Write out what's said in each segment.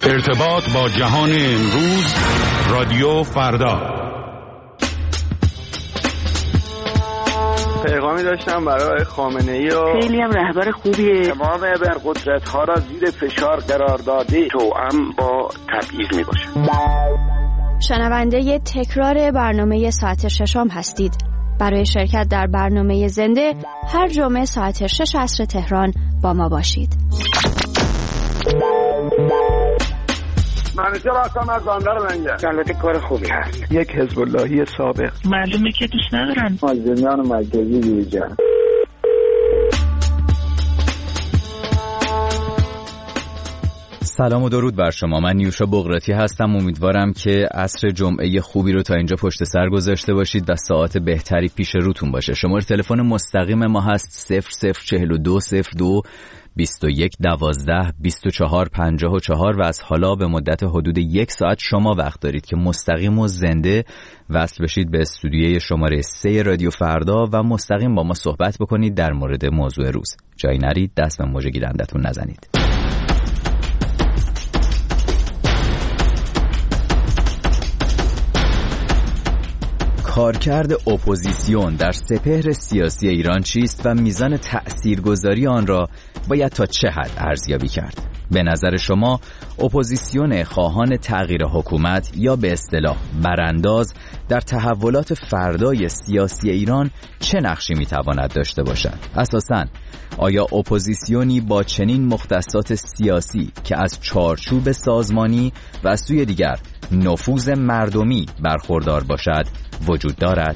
ارتباط با جهان امروز، رادیو فردا. پیغامی داشتم برای خامنه‌ای و خیلی هم رهبر خوبیه. تمام ابرقدرت‌ها را زیر فشار قرار داده، توأم با تبعیض میباشه. شنونده تکرار برنامه ساعت ششم هستید. برای شرکت در برنامه زنده هر جمعه ساعت 6 عصر تهران با ما باشید. منیجر هستم از بندر لنگر. البته کار خوبی هست. یک حزب اللهی سابق. معلومه که دوست ندارن. مازندران مرکزی دیجان. سلام و درود بر شما. من نیوشا بغراتی هستم. امیدوارم که عصر جمعه خوبی رو تا اینجا پشت سر گذاشته باشید و ساعت بهتری پیش روتون باشه. شماره تلفن مستقیم ما هست 004202 21 12 24 54 و از حالا به مدت حدود 1 ساعت شما وقت دارید که مستقیم و زنده وصل بشید به استودیوی شماره 3 رادیو فردا و مستقیم با ما صحبت بکنید در مورد موضوع روز. جایی نرید، دست به موج گیرندتون نزنید. کارکرد اپوزیسیون در سپهر سیاسی ایران چیست و میزان تأثیرگذاری آن را باید تا چه حد ارزیابی کرد؟ به نظر شما اپوزیسیون خواهان تغییر حکومت یا به اصطلاح برانداز در تحولات فردای سیاسی ایران چه نقشی میتواند داشته باشد؟ اساساً آیا اپوزیسیونی با چنین مختصات سیاسی که از چارچوب سازمانی و از سوی دیگر نفوذ مردمی برخوردار باشد وجود دارد؟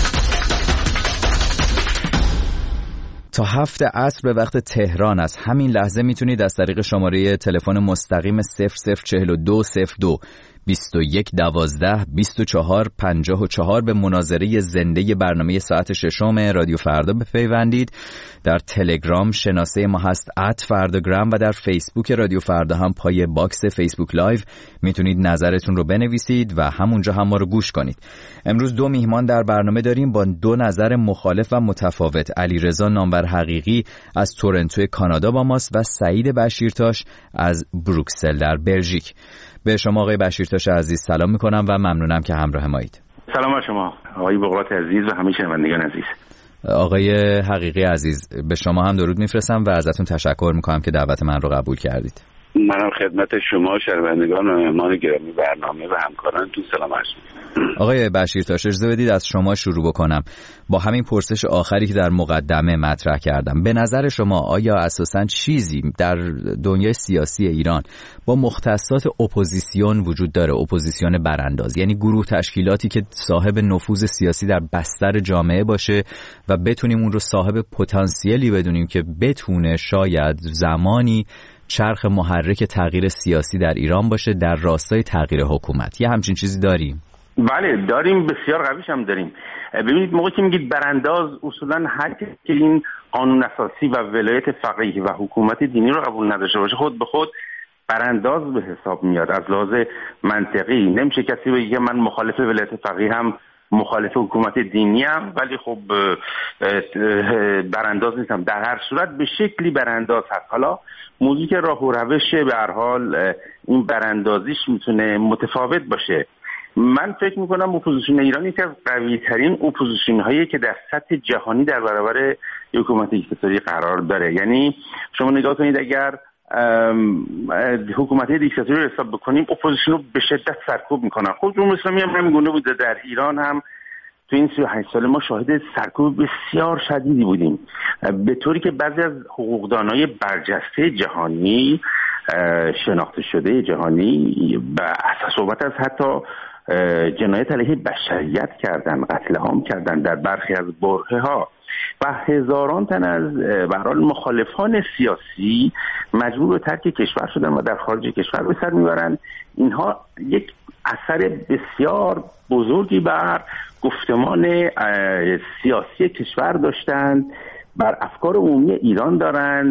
تا 7 عصر به وقت تهران از همین لحظه میتونید از طریق شماره تلفن مستقیم 004202 21 12 24 54 به مناظره زنده برنامه ساعت ششم رادیو فردا بپیوندید. در تلگرام شناسه ما هست @فرداگرام و در فیسبوک رادیو فردا هم پای باکس فیسبوک لایو میتونید نظرتون رو بنویسید و همونجا هم ما رو گوش کنید. امروز 2 میهمان در برنامه داریم با 2 نظر مخالف و متفاوت. علیرضا نامور حقیقی از تورنتو کانادا با ماست و سعید بشیرتاش از بروکسل در بلژیک. به شما آقای بشیرتاش عزیز سلام میکنم و ممنونم که همراه مایید. سلام بر شما آقای بغرات عزیز و همه شنوندگان عزیز. آقای حقیقی عزیز به شما هم درود میفرستم و ازتون تشکر میکنم که دعوت من رو قبول کردید. منم خدمت شما شنوندگان و مهمان گرامی برنامه و همکارانتون سلام عرض می‌کنم. آقای بشیرتاش اجازه بدید از شما شروع بکنم با همین پرسش آخری که در مقدمه مطرح کردم. به نظر شما آیا اساساً چیزی در دنیای سیاسی ایران با مختصات اپوزیسیون وجود داره؟ اپوزیسیون برانداز یعنی گروه تشکیلاتی که صاحب نفوذ سیاسی در بستر جامعه باشه و بتونیم اون رو صاحب پتانسیلی بدونیم که بتونه شاید زمانی چرخ محرک تغییر سیاسی در ایران باشه در راستای تغییر حکومت. یه همچین چیزی داریم؟ بله داریم، بسیار قویش هم داریم. ببینید موقعی که میگید برانداز اصولا هر کسی که این قانون اساسی و ولایت فقیه و حکومت دینی رو قبول نداشته باشه خود به خود برانداز به حساب میاد. از لحاظ منطقی نمیشه کسی بگه من مخالف ولایت فقیه هم مخالف حکومت دینی هم ولی خب برانداز نیستم. در هر صورت به شکلی برانداز هست. حالا موضوعی که راه و روشه به هر حال این براندازیش میتونه متفاوت باشه. من فکر میکنم اپوزیسیون ایران یکی از قوی ترین اپوزیسیون هایی که در سطح جهانی در برابر حکومت دیکتاتوری قرار داره. یعنی شما نگاه کنید اگر حکومت دیکتاتوری رو حساب بکنیم اپوزیسیون رو به شدت سرکوب میکنن. خب جمهوری اسلامی هم همین گونه بوده. در ایران هم تو این 38 سال ما شاهد سرکوب بسیار شدیدی بودیم به طوری که بعضی از حقوقدانای برجسته جهانی شناخته شده جهانی به اساس صحبت از حتی جنایت علیه بشریت کردن، قتل عام کردن در برخی از برهه‌ها و هزاران تن از به هر حال مخالفان سیاسی مجبور به ترک کشور شدن و در خارج کشور به سر میبرن. اینها یک اثر بسیار بزرگی بر گفتمان سیاسی کشور داشتند، بر افکار عمومی ایران دارند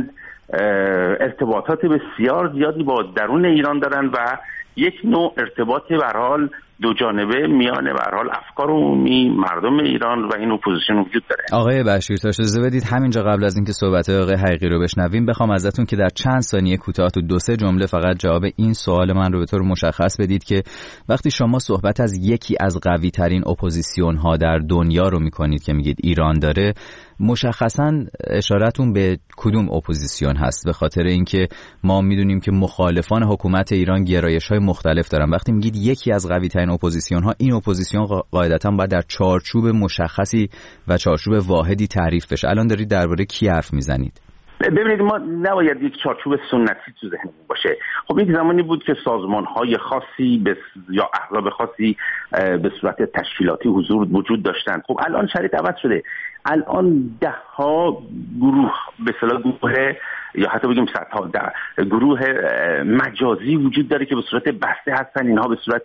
ارتباطات بسیار زیادی با درون ایران دارن و یک نوع ارتباط به هر حال دو جانبه میان به هر حال افکار عمومی مردم ایران و این اپوزیسیون وجود داره. آقای بشیرتاش اجازه بدید همینجا قبل از اینکه صحبت آقای حقیقی رو بشنویم بخوام ازتون که در چند ثانیه کوتاه تو 2-3 جمله فقط جواب این سوال من رو به طور مشخص بدید که وقتی شما صحبت از یکی از قوی ترین اپوزیسیون ها در دنیا رو میکنید که میگید ایران داره، مشخصاً اشارتون به کدوم اپوزیسیون هست؟ به خاطر اینکه ما میدونیم که مخالفان حکومت ایران گرایش‌های مختلف دارن. وقتی میگید یکی از قوی ترین اپوزیسیون ها، این اپوزیسیون قاعدتاً باید در چارچوب مشخصی و چارچوب واحدی تعریف بشه. الان دارید درباره کی حرف میزنید؟ ببینید، ما نباید یک چارچوب سنتی تو ذهنمون باشه. خب یک زمانی بود که سازمان‌های خاصی یا احزاب خاصی به صورت تشکیلاتی حضور وجود داشتن. خب الان شرایط عوض شده. الان ده‌ها گروه، به اصطلاح گروه یا حتی بگیم صدها گروه مجازی وجود داره که به صورت بسته هستن. اینها به صورت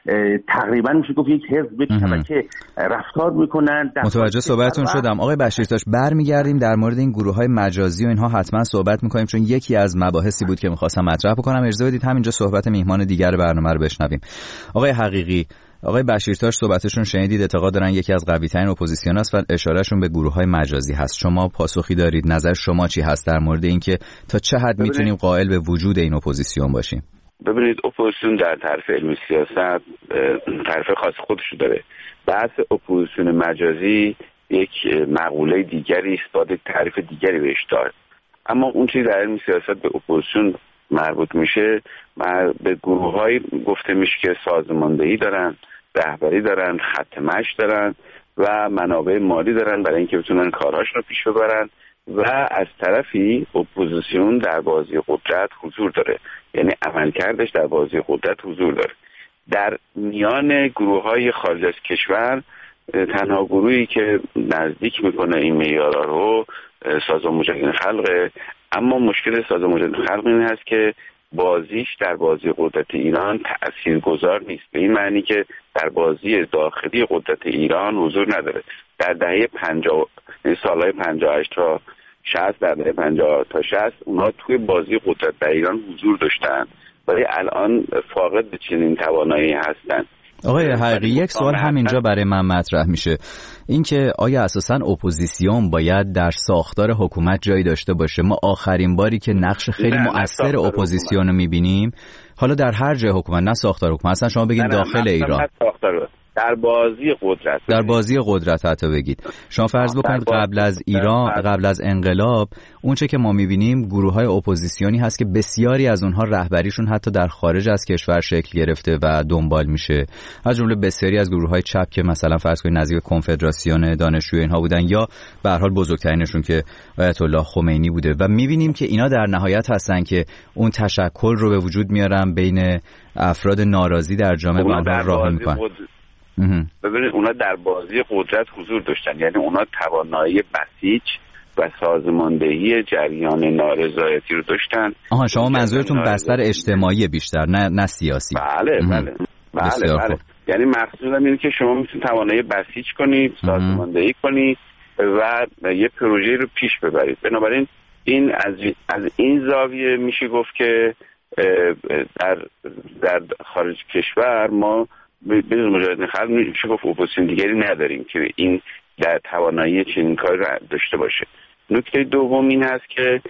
تقریبا میشه گفت یک حزب شبکه رفتار میکنن. متوجه صحبتتون شدم. آقای بشیرتاش، برمیگردیم در مورد این گروه‌های مجازی و اینها حتما صحبت میکنیم، چون یکی از مباحثی بود که می‌خواستم مطرح بکنم. اجازه بدید همینجا صحبت میهمان دیگر برنامه رو بشنویم. آقای حقیقی، آقای بشیرتاش صحبتشون شنیدید، اعتقاد دارن یکی از قوی‌ترین اپوزیسیون است و اشارهشون به گروه‌های مجازی هست. شما پاسخی دارید؟ نظر شما چی هست در مورد اینکه تا چه حد میتونیم قائل به وجود این اپوزیسیون باشیم؟ ببینید، اپوزیسیون در طرف علمی سیاست طرف خاص خودشو داره. بحث اپوزیسیون مجازی یک مقوله دیگری است، با یک تعریف دیگری بهش داره. اما اون چیزی در علم سیاست به اپوزیسیون مربوط میشه، به گروه‌های گفته میشه که سازماندهی دارن، رهبری دارن، خط مشی دارن و منابع مالی دارن برای اینکه بتونن کارهاشون رو پیش ببرن و از طرفی اپوزیسیون در بازی قدرت حضور داره، یعنی عملکردش در بازی قدرت حضور داره. در میان گروه‌های خارج از کشور تنها گروهی که نزدیک میکنه این معیارها رو سازمان مجاهدین خلقه. اما مشکل سازمان مجاهدین خلق این هست که بازیش در بازی قدرت ایران تأثیرگذار نیست، به این معنی که در بازی داخلی قدرت ایران حضور نداره. در دهه 50 سالهای 58 تا 60 در دهه 50 تا 60 اونها توی بازی قدرت در ایران حضور داشتن، ولی الان فاقد به چنین توانایی هستن. آقای حقیقی، یک سوال همینجا برای من مطرح میشه، اینکه آیا اساساً اپوزیسیون باید در ساختار حکومت جایی داشته باشه؟ ما آخرین باری که نقش خیلی مؤثر اپوزیسیون رو میبینیم حالا در هر جای حکومت، نه ساختار حکومت، اصلا شما بگید داخل ایران، در بازی قدرت، در بازی قدرت حتی بگید. شما فرض بکنید قبل از ایران، قبل از انقلاب، اونچه که ما می‌بینیم گروه‌های اپوزیسیونی هست که بسیاری از اونها رهبریشون حتی در خارج از کشور شکل گرفته و دنبال میشه، از جمله بسیاری از گروه‌های چپ که مثلا فرض کنید نزدیک کنفدراسیون دانشجویان اینها بودن، یا به هر حال بزرگترینشون که آیت الله خمینی بوده، و می‌بینیم که اینا در نهایت هستن که اون تشکل رو به وجود میارن بین افراد ناراضی در جامعه و آنها راه میکنن. ببینید، اونا در بازی قدرت حضور داشتن، یعنی اونا توانایی بسیج و سازماندهی جریان نارضایتی رو داشتن. شما منظورتون بستر اجتماعی بیشتر، نه سیاسی؟ بله. یعنی مقصودم اینه که شما میتونید توانایی بسیج کنید، سازماندهی کنید و یه پروژه رو پیش ببرید. بنابراین این از این زاویه میشه گفت که در خارج کشور ما بدون مجاهدین خلق میشه گفت اپوزیسیون دیگری نداریم که این در توانایی چنین کاری را داشته باشه. نکته دوم این هست که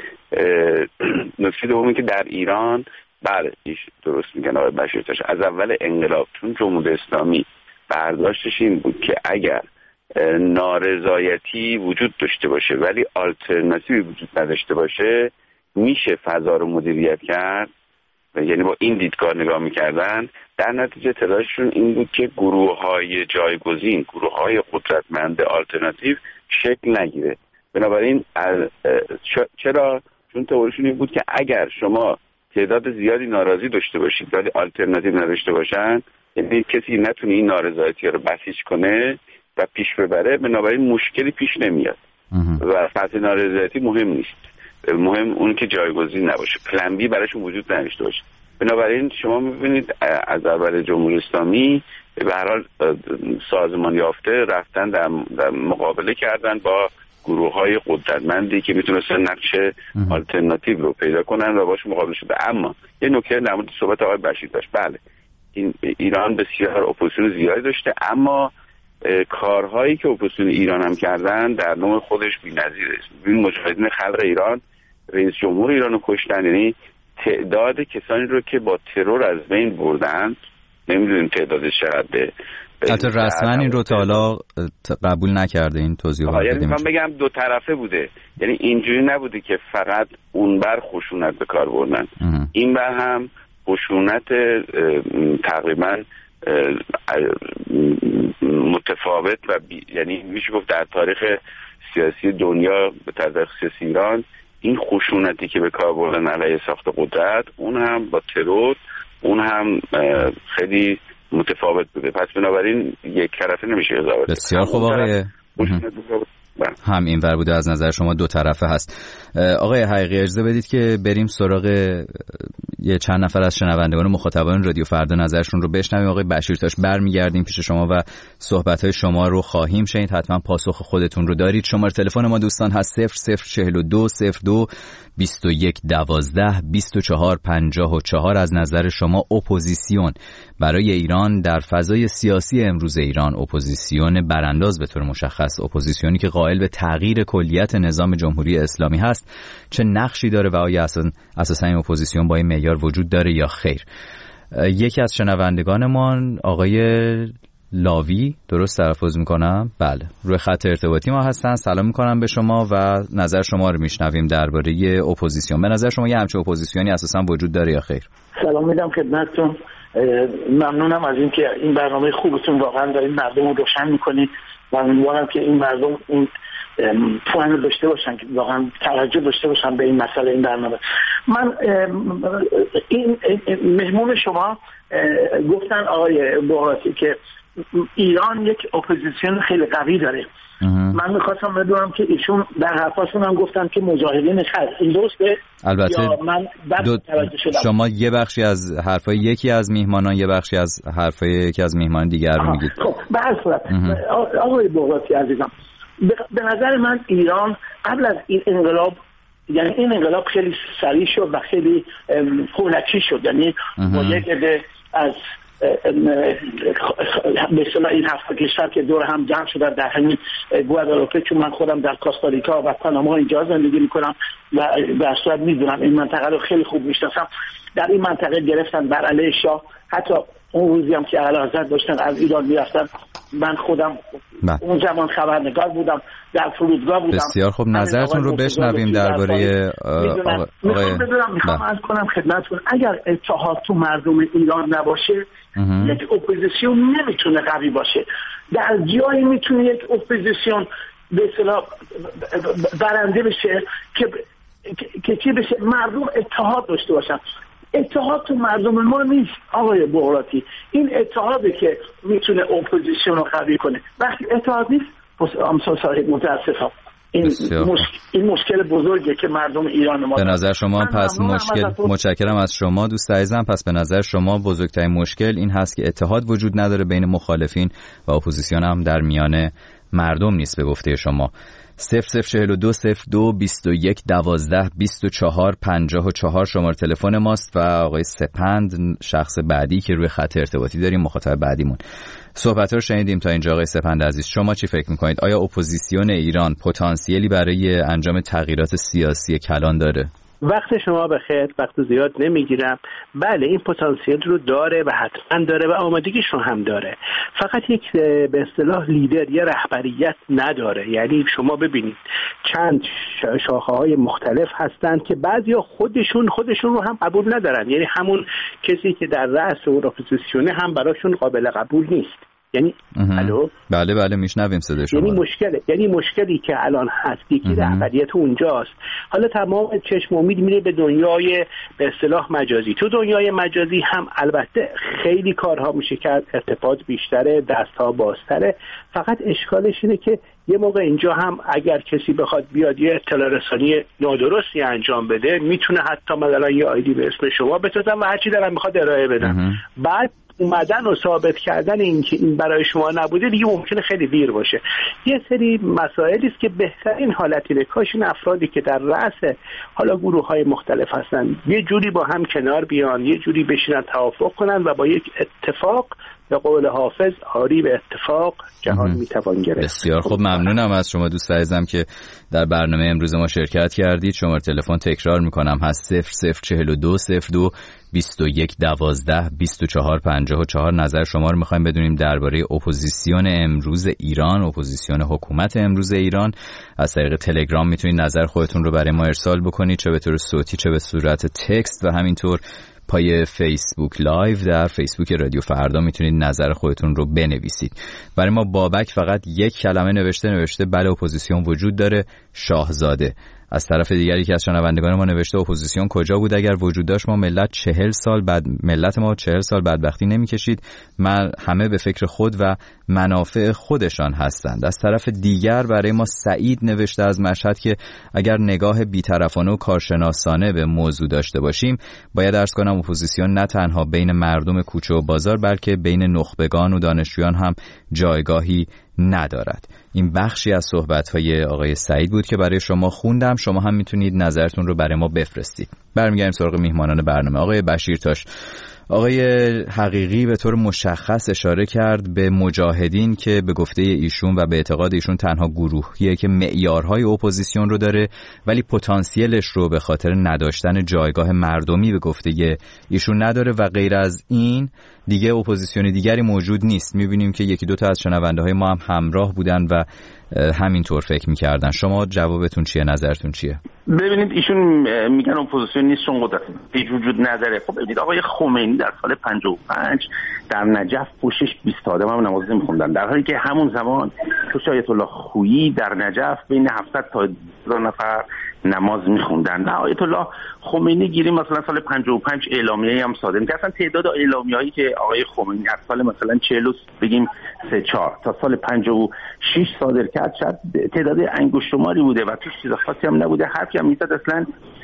در ایران، بله درست میگن آقای بشیرتاش، از اول انقلاب چون جمهوری اسلامی برداشتش این بود که اگر نارضایتی وجود داشته باشه ولی آلترناتیوی وجود نداشته باشه میشه فضا رو مدیریت کرد، یعنی با این دیدگاه نگاه میکردن. در نتیجه تلاششون این بود که گروه‌های جایگزین، گروه‌های قدرتمند آلترناتیو شکل نگیره. بنابراین چرا؟ چون تئوریشون این بود که اگر شما تعداد زیادی ناراضی داشته باشید ولی آلترناتیو نداشته باشن، یعنی کسی نتونه این نارضایتی رو بسیج کنه و پیش ببره، بنابراین مشکلی پیش نمیاد و فتح نارضایتی مهم نیست. مهم اون که جایگزین نباشه، پلن بی براشون وجود نداشته باشه. بنابراین شما می‌بینید از اول جمهوری اسلامی به هر حال سازمان یافته رفتن در مقابله کردن با گروه‌های قدرتمندی که میتونستن نقش آلترناتیو رو پیدا کنن و باش مقابله شده. اما یه نکته در مورد صحبت آقای بشیر داشت. بله ایران بسیار اپوزیسیون زیادی داشته، اما کارهایی که اپوزیسیون ایران هم کردن در نوع خودش بی‌نظیره. این مجاهدین خلق ایران رئیس جمهور ایران رو کشتن، یعنی تعداد کسانی رو که با ترور از بین بردن نمیدونیم تعدادش چقدره. حتی رسما این رو تا حالا قبول نکرده این توضیح رو. یعنی من بگم دو طرفه بوده، یعنی اینجوری نبوده که فقط اون بر خشونت به کار بردن، این بر هم خشونت تقریبا متفاوت و یعنی میشه گفت در تاریخ سیاسی دنیا به تاریخ سیاسی ایران این خشونتی که به کار بردن علیه ساخت قدرت، اون هم با ترور، اون هم خیلی متفاوت بوده. پس بنابراین یک طرفه نمیشه قضاوت. بسیار خوب آقای هم این ور بوده، از نظر شما دو طرفه هست. آقای حقیقی اجازه بدید که بریم سراغ یه چند نفر از شنوندگان و مخاطبان رادیو فردا نظرشون رو بشنویم. آقای بشیرتاش برمیگردیم پیش شما و صحبت‌های شما رو خواهیم شنید. حتما پاسخ خودتون رو دارید. شماره تلفن ما دوستان هست 0042 02 21 12 24 54. از نظر شما اپوزیسیون برای ایران در فضای سیاسی امروز ایران، اپوزیسیون برانداز به طور مشخص، اپوزیسیونی که قائل به تغییر کلیت نظام جمهوری اسلامی هست، چه نقشی داره و آیا اساساً این اپوزیسیون با این معیار وجود داره یا خیر؟ یکی از شنوندگانمان آقای لاوی، درست تلفظ میکنم؟ بله، روی خط ارتباطی ما هستن. سلام میکنم به شما و نظر شما رو میشنویم درباره اپوزیسیون. به نظر شما یه همچین اپوزیسیونی اساساً وجود داره یا خیر؟ سلام میدم خدمتتون. ممنونم از اینکه این برنامه خوبتون واقعا دارین مردم رو روشن میکنید و امیدوارم که این مردم این فهم داشته باشن، که واقعا توجه داشته باشن به این مسئله این برنامه. من این مهمون شما گفتن آقای بوراتی که ایران یک اپوزیسیون خیلی قوی داره. من میخواستم بدونم که ایشون در حرفاشون هم گفتن که مجاهدین خلق، این درسته؟ البته یا من شما یه بخشی از حرفای یکی از میهمانان، یه بخشی از حرفای یکی از میهمان دیگر رو میگید. خب به هر صورت آقای بوراتی عزیزم، به نظر من ایران قبل از این انقلاب، یعنی این انقلاب خیلی سریع شد و خیلی هولکی شد، یعنی با یک عده از به اصطلاح این هفت کشور که دور هم جمع شدن در همین گوادالاپه، چون من خودم در کاستاریکا و پاناما اینجا زندگی میکنم و در صورت میدونم این منطقه رو خیلی خوب میشناسم، در این منطقه گرفتن بر علیه شاه. حتی اون روزی هم که اعلیحضرت داشتن از ایران میرفتن، من خودم اون زمان خبرنگار بودم، در فرودگاه بودم. بسیار خوب، نظرتون رو بشنویم درباره میخوام عرض کنم خدمتتون، اگر اتحاد تو مردم ایران نباشه یک اپوزیسیون نمیتونه قوی باشه. در جایی میتونه یک اپوزیسیون به اصطلاح برنده بشه که چی بشه؟ مردم اتحاد داشته باشن. اتحاد تو مردم ما نیست آقای بغراتی. این اتحاده که میتونه اپوزیسیون رو قوی کنه. وقتی اتحاد نیست متاسفم این مشکل بزرگه که مردم ایران ما. به نظر شما پس متشکرم از شما دوست عزیزم. پس به نظر شما بزرگترین مشکل این هست که اتحاد وجود نداره بین مخالفین و اپوزیسیون هم در میان مردم نیست به گفته شما. 0042 02 21 12 24 54 شماره تلفن ماست و آقای سپند شخص بعدی که روی خط ارتباطی داریم، مخاطب بعدیمون. صحبت رو شنیدیم تا اینجا. آقای سپند عزیز، شما چی فکر میکنید؟ آیا اپوزیسیون ایران پتانسیلی برای انجام تغییرات سیاسی کلان داره؟ وقت شما بخیر، وقت زیاد نمیگیرم. بله این پتانسیل رو داره و حتما داره و آمادگیش رو هم داره، فقط یک به اصطلاح لیدر یا رهبریت نداره. یعنی شما ببینید چند شاخه‌های مختلف هستند که بعضیا خودشون رو هم قبول ندارن، یعنی همون کسی که در رأس اون اپوزیسیونه هم براشون قابل قبول نیست. یعنی الو بله میشنویم صدای شما. یعنی مشکلی که الان هست یکی رهبریت اونجاست. حالا تمام چشم امید میره به دنیای به اصطلاح مجازی. تو دنیای مجازی هم البته خیلی کارها میشه کرد، ارتباط بیشتره، دستها بازتره، فقط اشکالش اینه که یه موقع اینجا هم اگر کسی بخواد بیاد یه اطلاع رسانی نادرستی انجام بده میتونه حتی مثلا یه آیدی به اسم شما بسازن و هرچی دارن میخواد ارائه بدن. بعد اومدن و ثابت کردن این که این برای شما نبوده دیگه ممکنه خیلی دیر باشه. یه سری مسائلی است که بهترین حالت اینه کاش این افرادی که در رأس حالا گروه‌های مختلف هستن یه جوری با هم کنار بیان، یه جوری بشینن توافق کنن و با یک اتفاق، به قول حافظ آری به اتفاق جهان میتوان گرفت. بسیار خوب، ممنونم از شما دوست عزیزم که در برنامه امروز ما شرکت کردید. شماره تلفن تکرار میکنم هست 004202 21 12 24 54. نظر شما رو میخوایم بدونیم درباره اپوزیسیون امروز ایران، اپوزیسیون حکومت امروز ایران. از طریق تلگرام میتونید نظر خودتون رو برای ما ارسال بکنید، چه به طور صوتی چه به صورت تکست، و همینطور پای فیسبوک لایو در فیسبوک رادیو فردا میتونید نظر خودتون رو بنویسید. برای ما بابک فقط یک کلمه نوشته بله اپوزیسیون وجود داره، شاهزاده. از طرف دیگری که از شنوندگان ما نوشته اپوزیسیون کجا بود اگر وجود داشت، ما ملت ما 40 سال بدبختی نمیکشید. همه به فکر خود و منافع خودشان هستند. از طرف دیگر برای ما سعید نوشته از مشهد که اگر نگاه بی‌طرفانه و کارشناسانه به موضوع داشته باشیم، باید عرض کنم اپوزیسیون نه تنها بین مردم کوچه و بازار بلکه بین نخبگان و دانشجویان هم جایگاهی ندارد. این بخشی از صحبت‌های آقای سعید بود که برای شما خوندم. شما هم میتونید نظرتون رو برای ما بفرستید. برمیگردیم سراغ میهمانان برنامه. آقای بشیرتاش، آقای حقیقی به طور مشخص اشاره کرد به مجاهدین که به گفته ایشون و به اعتقاد ایشون تنها گروهیه که معیارهای اپوزیسیون رو داره ولی پتانسیلش رو به خاطر نداشتن جایگاه مردمی به گفته ایشون نداره و غیر از این دیگه اپوزیسیون دیگری موجود نیست. میبینیم که یکی دو تا از شنونده های ما هم همراه بودن و همینطور فکر میکردن. شما جوابتون چیه؟ نظرتون چیه؟ ببینید ایشون میگن اپوزیسیون نیست چون قدرت وجود نداره. خب ببینید آقای خمینی در سال 55 در نجف پشتش 20 آدم هم نماز نمیخوندن، در حالی که همون زمان پشت آیت الله خویی در نجف بین 700 تا 1000 نفر نماز میخوندن. نه آیت الله خمینی گیری مثلا سال 55 اعلامیه‌ای هم صادر کرد. اصلا تعداد اعلامیه‌ای که آقای خمینی از سال مثلا 40 بگیم 34 تا سال 56 صادر کرد شاید تعداد انگشت‌شماری بوده و توش چیز خاصی هم نبوده. حرفی هم میزد اصلا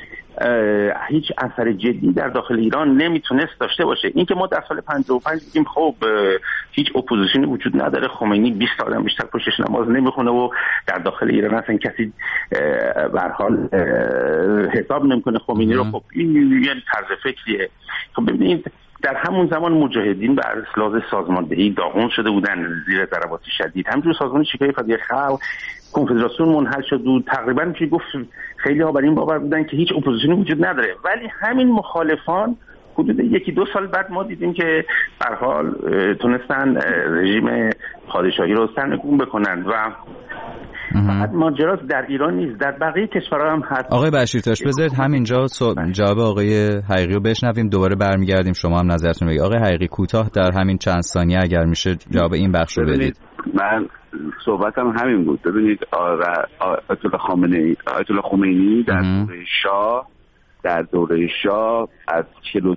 هیچ اثر جدی در داخل ایران نمیتونست داشته باشه. این که ما در سال 55 بگیم خب هیچ اپوزیسیونی وجود نداره، خمینی 20 آدم بیشتر پشتش نماز نمیخونه و در داخل ایران اصلا کسی به هر حال حساب نمیکنه خمینی رو، خب این یعنی طرز فکریه. خب ببینید در همون زمان مجاهدین بر اساس سازماندهی داغون شده بودن زیر ضربات شدید. همینجور سازمان شکایت فدای خلق، کنفدراسیون منحل شد و تقریبا میشه گفت خیلی ها بر این باور بودن که هیچ اپوزیسیونی وجود نداره. ولی همین مخالفان حدود 1-2 سال بعد ما دیدیم که به هر حال تونستن رژیم پادشاهی رو سرنگون بکنن و فقط ماجرا در ایران نیست، در بقیه کشورها هم هست. آقای بشیرتاش بذارید همینجا جواب آقای حقیقی رو بشنویم، دوباره برمیگردیم شما هم نظرتون بگید. آقای حقیقی کوتاه در همین چند ثانیه اگر میشه جواب این بخش رو بدید. من صحبتم همین بود. ببینید آیت الله خمینی در دوره شاه از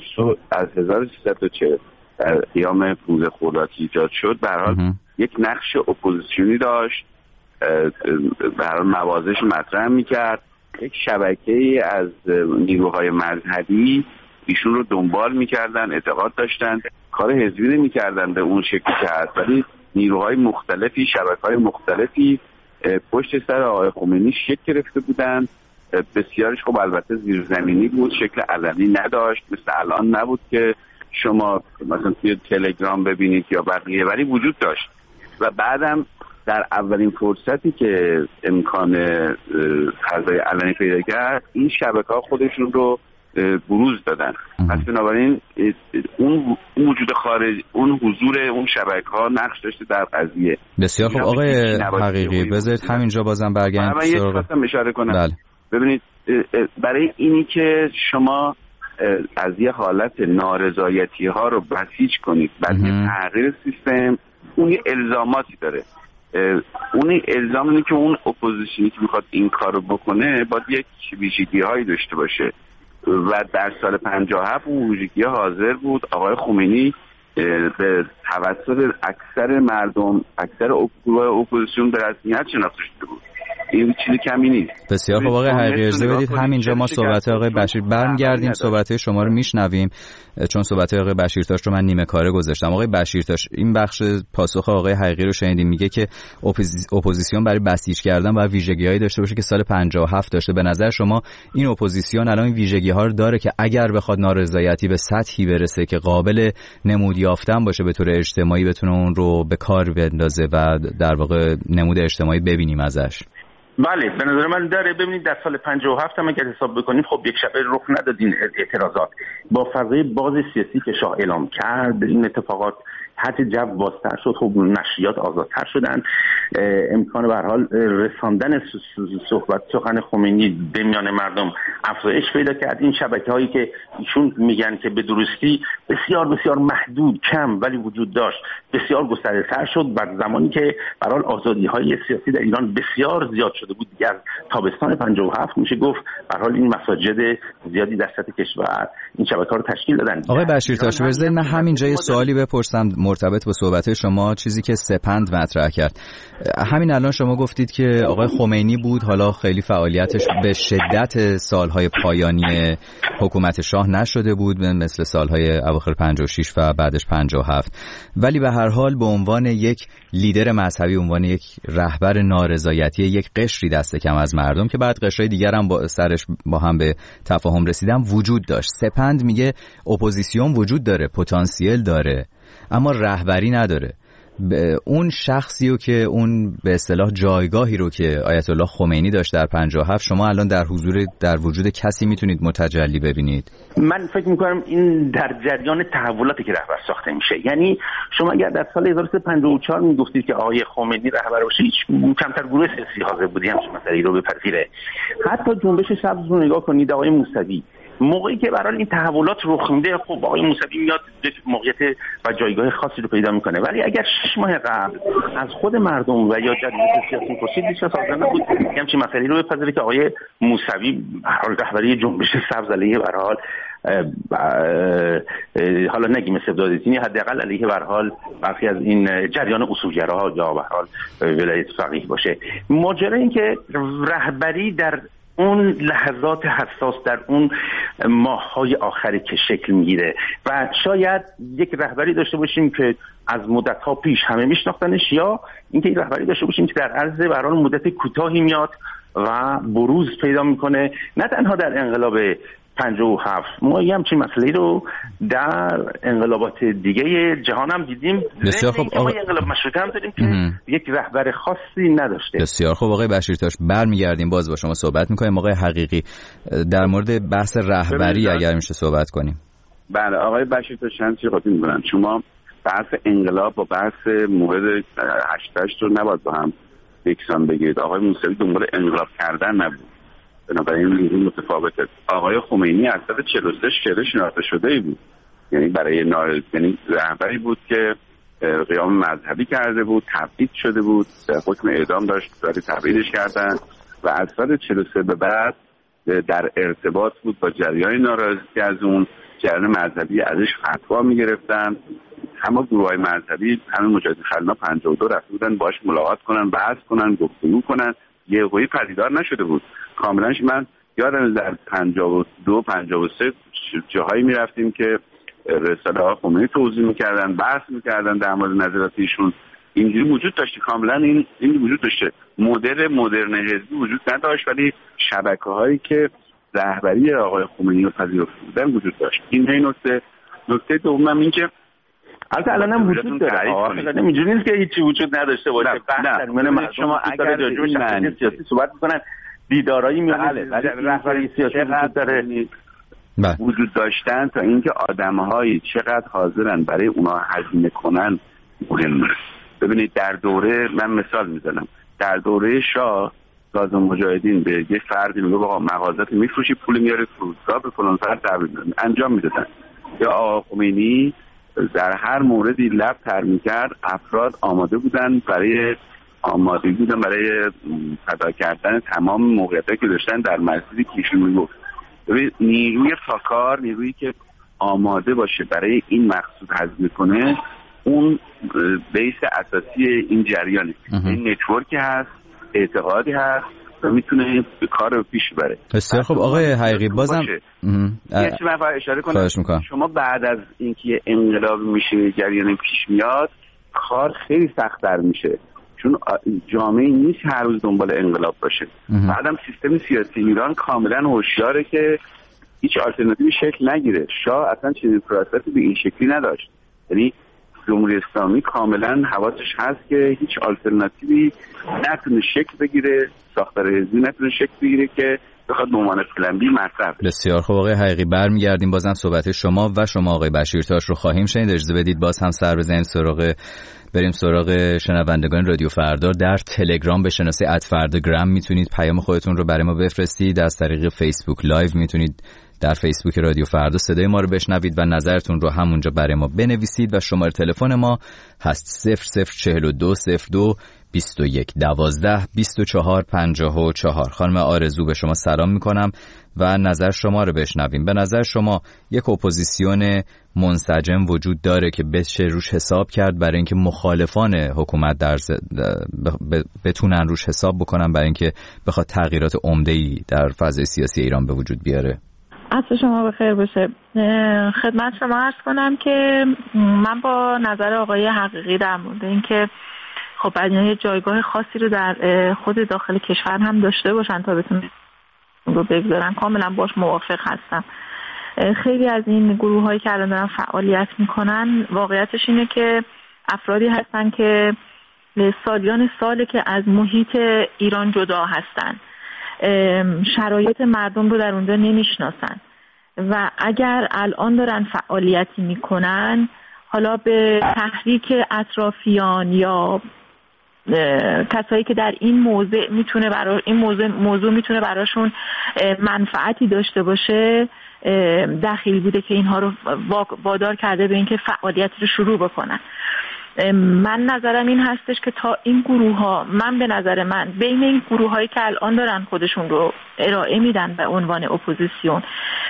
1340 در قیام 15 خرداد ایجاد شد به هر حال یک نقش اپوزیسیونی داشت، به هر حال موازش مطرح میکرد. یک شبکه‌ای از نیروهای مذهبی ایشون رو دنبال میکردن، اعتقاد داشتن، کار حزبی نمیکردن به اون شکلی که هست، ولی نیروهای مختلفی، شبکه‌های مختلفی پشت سر آقای خمینی شکل گرفته بودن. بسیارش خب البته زیرزمینی بود، شکل علنی نداشت، مثل الان نبود که شما مثلا توی تلگرام ببینید یا بقیه، ولی وجود داشت. و بعدم در اولین فرصتی که امکان فضای علنی پیدا کرد این شبکه‌ها خودشون رو بروز دادن. پس بنابراین اون وجود خارج، اون حضور اون شبکه‌ها نقش داشته در قضیه. بسیار خوب آقای حقیقی بذارید همینجا بازم برگردیم سراغ اشاره کنم. بله. ببینید برای اینی که شما از یه حالت نارضایتی ها رو بسیج کنید بعد تغییر سیستم، اون یه الزاماتی داره. اون الزام اینه که اون اپوزیسیونی که میخواد این کار رو بکنه باید یک ویژگی هایی داشته باشه و در سال 57 اون ویژگی ها حاضر بود. آقای خمینی به توسط اکثر مردم، اکثر گروه اپوزیسیون به رسمیت شناخته شده بود. این چیزی کمی نیست. بسیار خوب آقای حقیقی، اجازه بدید همینجا ما صحبت آقای بشیر برمیگردیم، صحبت شما رو میشنویم، چون صحبت آقای بشیرتاش رو من نیمه کاره گذاشتم. آقای بشیرتاش، این بخش پاسخ آقای حقیقی رو شنیدیم، میگه که اپوزیسیون برای بسیج کردن باید ویژگی‌هایی داشته باشه که سال 57 داشته. به نظر شما این اپوزیسیون الان این ویژگی‌ها رو داره که اگر بخواد نارضایتی به سطحی برسه که قابل نمود یافتن باشه به طور اجتماعی، بتونه اون رو به کار بندازه و در واقع نمود اجتماعی ببینیم ازش؟ بله، به نظر من داره. ببینید در سال 57 هم اگر حساب بکنیم، خب یک شبه رخ نداد این اعتراضات. با فضای باز سیاسی که شاه اعلام کرد، این اتفاقات حتی جو بازتر شد، خب نشریات آزادتر شدن، امکان به هر حال رساندن صحبت سخن خمینی به میان مردم افزایش پیدا کرد. این شبکه‌هایی که ایشون میگن که به درستی بسیار بسیار محدود، کم ولی وجود داشت، بسیار گسترده‌تر شد. بعد زمانی که به هر حال آزادی‌های سیاسی در ایران بسیار زیاد شده بود، دیگر تابستان 57 میشه گفت به هر حال این مساجد زیادی در سطح کشور این شبکه‌ها رو تشکیل دادن. آقای بشیرتاش، بذارید من همینجا یه سوالی بپرسم مرتبط با صحبت شما، چیزی که سپند مطرح کرد. همین الان شما گفتید که آقای خمینی بود، حالا خیلی فعالیتش به شدت سالهای پایانی حکومت شاه نشده بود مثل سالهای اواخر 56 و بعدش 57، ولی به هر حال به عنوان یک لیدر مذهبی، عنوان یک رهبر نارضایتی یک قشری دست کم از مردم که بعد قشرهای دیگر هم با سرش با هم به تفاهم رسیدن وجود داشت. سپند میگه اپوزیسیون وجود داره، پتانسیل داره، اما رهبری نداره. اون شخصی رو که اون به اصطلاح جایگاهی رو که آیت الله خمینی داشت در 57، شما الان در وجود کسی میتونید متجلی ببینید؟ من فکر میکنم این در جریان تحولاتی که رهبر ساخته میشه. یعنی شما اگر در سال 1354 میگفتید که آقای خمینی رهبر باشه، هیچ کمتر گروه سیاسی حاضر بودی همچین مسئله رو بپذیره. حتی جنبش سبز رو نگاه کنید، آقای موسوی موقعی که برای این تحولات رخ میده، خب آقای موسوی میاد یک موقعیت و جایگاه خاصی رو پیدا میکنه. ولی اگر 6 ماه قبل از خود مردم و یا جریان سیاسی پرسید، هیچ کس حاضر نبود همچین مسئله رو بپذیره که آقای موسوی رهبری جنبش سبز علیه به هر حال حالا نگیم استبداد دینی، حداقل علیه به هر حال برخی از این جریان اصولگراها یا به هر حال ولایت فقیه باشه. ماجرا این که رهبری در اون لحظات حساس، در اون ماه‌های آخری که شکل میگیره و شاید یک رهبری داشته باشیم که از مدت‌ها پیش همه میشناختنش، یا اینکه این رهبری داشته باشیم که در عرض به هر حال مدت کوتاهی میاد و بروز پیدا میکنه. نه تنها در انقلاب 57 ما یه همچین مسئله رو در انقلابات دیگه جهان هم دیدیم. بسیار خوب. ما یه انقلاب مشروطه هم داریم که یک رهبر خاصی نداشته. بسیار خوب آقای بشیرتاش، برمیگردیم باز با شما صحبت میکنیم. آقای حقیقی، در مورد بحث رهبری اگر میشه صحبت کنیم. بله آقای بشیرتاش، چند چیز خاطر می‌کنم. شما بحث انقلاب با بحث مورد 88 رو نباید با هم یکسان بگیرید. آقای موسوی دنبال انقلاب کردن نبود، بنابراین این متفاوته. آقای خمینی از سال 43 شهر شناخته شده بود، یعنی برای یعنی رهبری بود که قیام مذهبی کرده بود، تبعید شده بود، حکم اعدام داشت ولی تبعیدش کردن و از سال 43 به بعد در ارتباط بود با جریان ناراضی از اون جریان مذهبی، ازش فتوا میگرفتن. همه گروه‌های مذهبی، همه مجاهدین خلنا 52 رفته بودن باهاش ملاقات کنن، بحث کنن، گفتگو کنن. یه قوی پدیدار نشده بود کاملا. من یادم در 52 53 جاهایی میرفتیم که رساله ها خمینی توضیح میکردن، بحث میکردن در مورد نظرات ایشون. اینجوری وجود داشته، کاملا این وجود داشته. مدرن حزبی وجود نداشت، ولی شبکه‌هایی که رهبری آقای خمینی رو پذیرفته بودن وجود داشت. این نکته دومم این که البته الان هم وجود داره. الان اینجوری نیست که هیچی وجود نداشته باشه. در میان شما اگر راجع به شخصیت سیاسی صحبت می‌کنن، دیدارایی میونه رهبری سیاسی وجود داره، وجود داشتن تا اینکه آدم‌هایی چقدر حاضرن برای اونها هزینه کنن مهمه. ببینید در دوره، من مثال میزنم، در دوره شاه سازمان مجاهدین به یه فردی میگه آقا مغازات میفروشی، پول میاره فرودگاه به فلان فرد تحویل انجام میدادن. یا آقا خمینی در هر موردی لب تر میکرد، افراد آماده بودن برای فدا کردن تمام موقعیتایی که داشتن در مسیری که ایشون میگفت. نیروی فاکار، نیرویی که آماده باشه برای این مقصود هزینه کنه، اون بیس اساسی این جریانه. این نتورکی هست، اعتقادی هست و میتونه کار رو پیش بره. بسیار خب آقای حقیقی، بازم یه چیز من اشاره کنم، شما بعد از اینکه انقلاب میشه، جریان پیش میاد، کار خیلی سخت‌تر میشه، چون جامعه نیست هر روز دنبال انقلاب باشه. بعدم سیستم سیاسی ایران کاملا هوشیاره که هیچ آلترناتیوی شکل نگیره. شاه اصلا چنین پروسسی به این شکلی نداشت، یعنی جمهوری اسلامی کاملا حواسش هست که هیچ آلترناتیوی نتونه شکل بگیره، ساختار حزبی نتونه شکل بگیره که بخواد به عنوان پلن بی مطرح بشه. بسیار خوب آقای حقیقی، برمیگردیم بازم صحبت شما و شما آقای بشیرتاش رو خواهیم شنید. اجازه بدید باز هم سر بزنیم بریم سراغ شنوندگان رادیو فردا. در تلگرام به شناسه @فرداگرام میتونید پیام خودتون رو برای ما بفرستید. از طریق فیسبوک لایو میتونید در فیسبوک رادیو فردا صدای ما رو بشنوید و نظرتون رو همونجا برای ما بنویسید و شماره تلفن ما هست 004202 21 12 24 54. خانم آرزو، به شما سلام میکنم و نظر شما رو بشنویم. به نظر شما یک اپوزیسیون منسجم وجود داره که بشه روش حساب کرد برای اینکه مخالفان حکومت بتونن روش حساب بکنن برای اینکه بخواد تغییرات عمده‌ای در فضای سیاسی ایران به وجود بیاره؟ عصر شما بخیر باشه. خدمت شما عرض کنم که من با نظر آقای حقیقی در مورد اینکه خب بعد یه جایگاه خاصی رو در خود داخل کشور هم داشته باشن تا بتونن رو بگذارن، کاملا باش موافق هستم. خیلی از این گروه‌هایی که الان دارن فعالیت میکنن واقعیتش اینه که افرادی هستن که سالیان ساله که از محیط ایران جدا هستن، شرایط مردم رو در اونجا نمیشناسن و اگر الان دارن فعالیتی میکنن، حالا به تحریک اطرافیان یا کسایی که در این موضوع میتونه این موضوع میتونه براشون منفعتی داشته باشه دخیل بوده که اینها رو وادار کرده به اینکه فعالیت رو شروع بکنن. من نظرم این هستش که تا این گروه ها، من به نظر من بین این گروه هایی که الان دارن خودشون رو ارائه میدن به عنوان اپوزیسیون،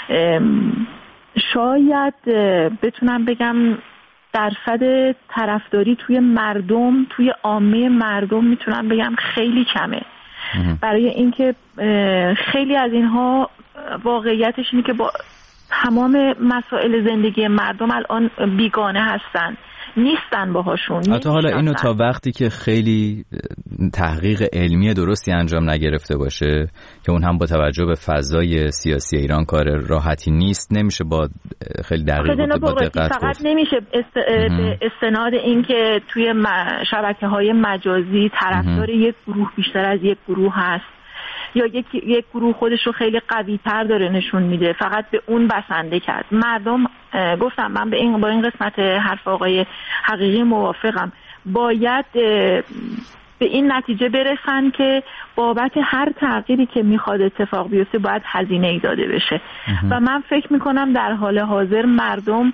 شاید بتونم بگم درصد طرفداری توی مردم، توی عامه مردم میتونم بگم خیلی کمه، برای اینکه خیلی از اینها واقعیتش اینه که با تمام مسائل زندگی مردم الان بیگانه هستن، نیستن باهاشون. حتی حالا اینو تا وقتی که خیلی تحقیق علمی درستی انجام نگرفته باشه که اون هم با توجه به فضای سیاسی ایران کار راحتی نیست، نمیشه با خیلی دقیق با دقت فقط نمیشه به استناد این که توی شبکه‌های مجازی طرفدار یک گروه بیشتر از یک گروه هست یا یک گروه خودش رو خیلی قوی تر داره نشون میده، فقط به اون بسنده کرد. مردم، گفتم من با این قسمت حرف آقای حقیقی موافقم، باید به این نتیجه برسن که بابت هر تغییری که میخواد اتفاق بیفته باید هزینه ای داده بشه و من فکر میکنم در حال حاضر مردم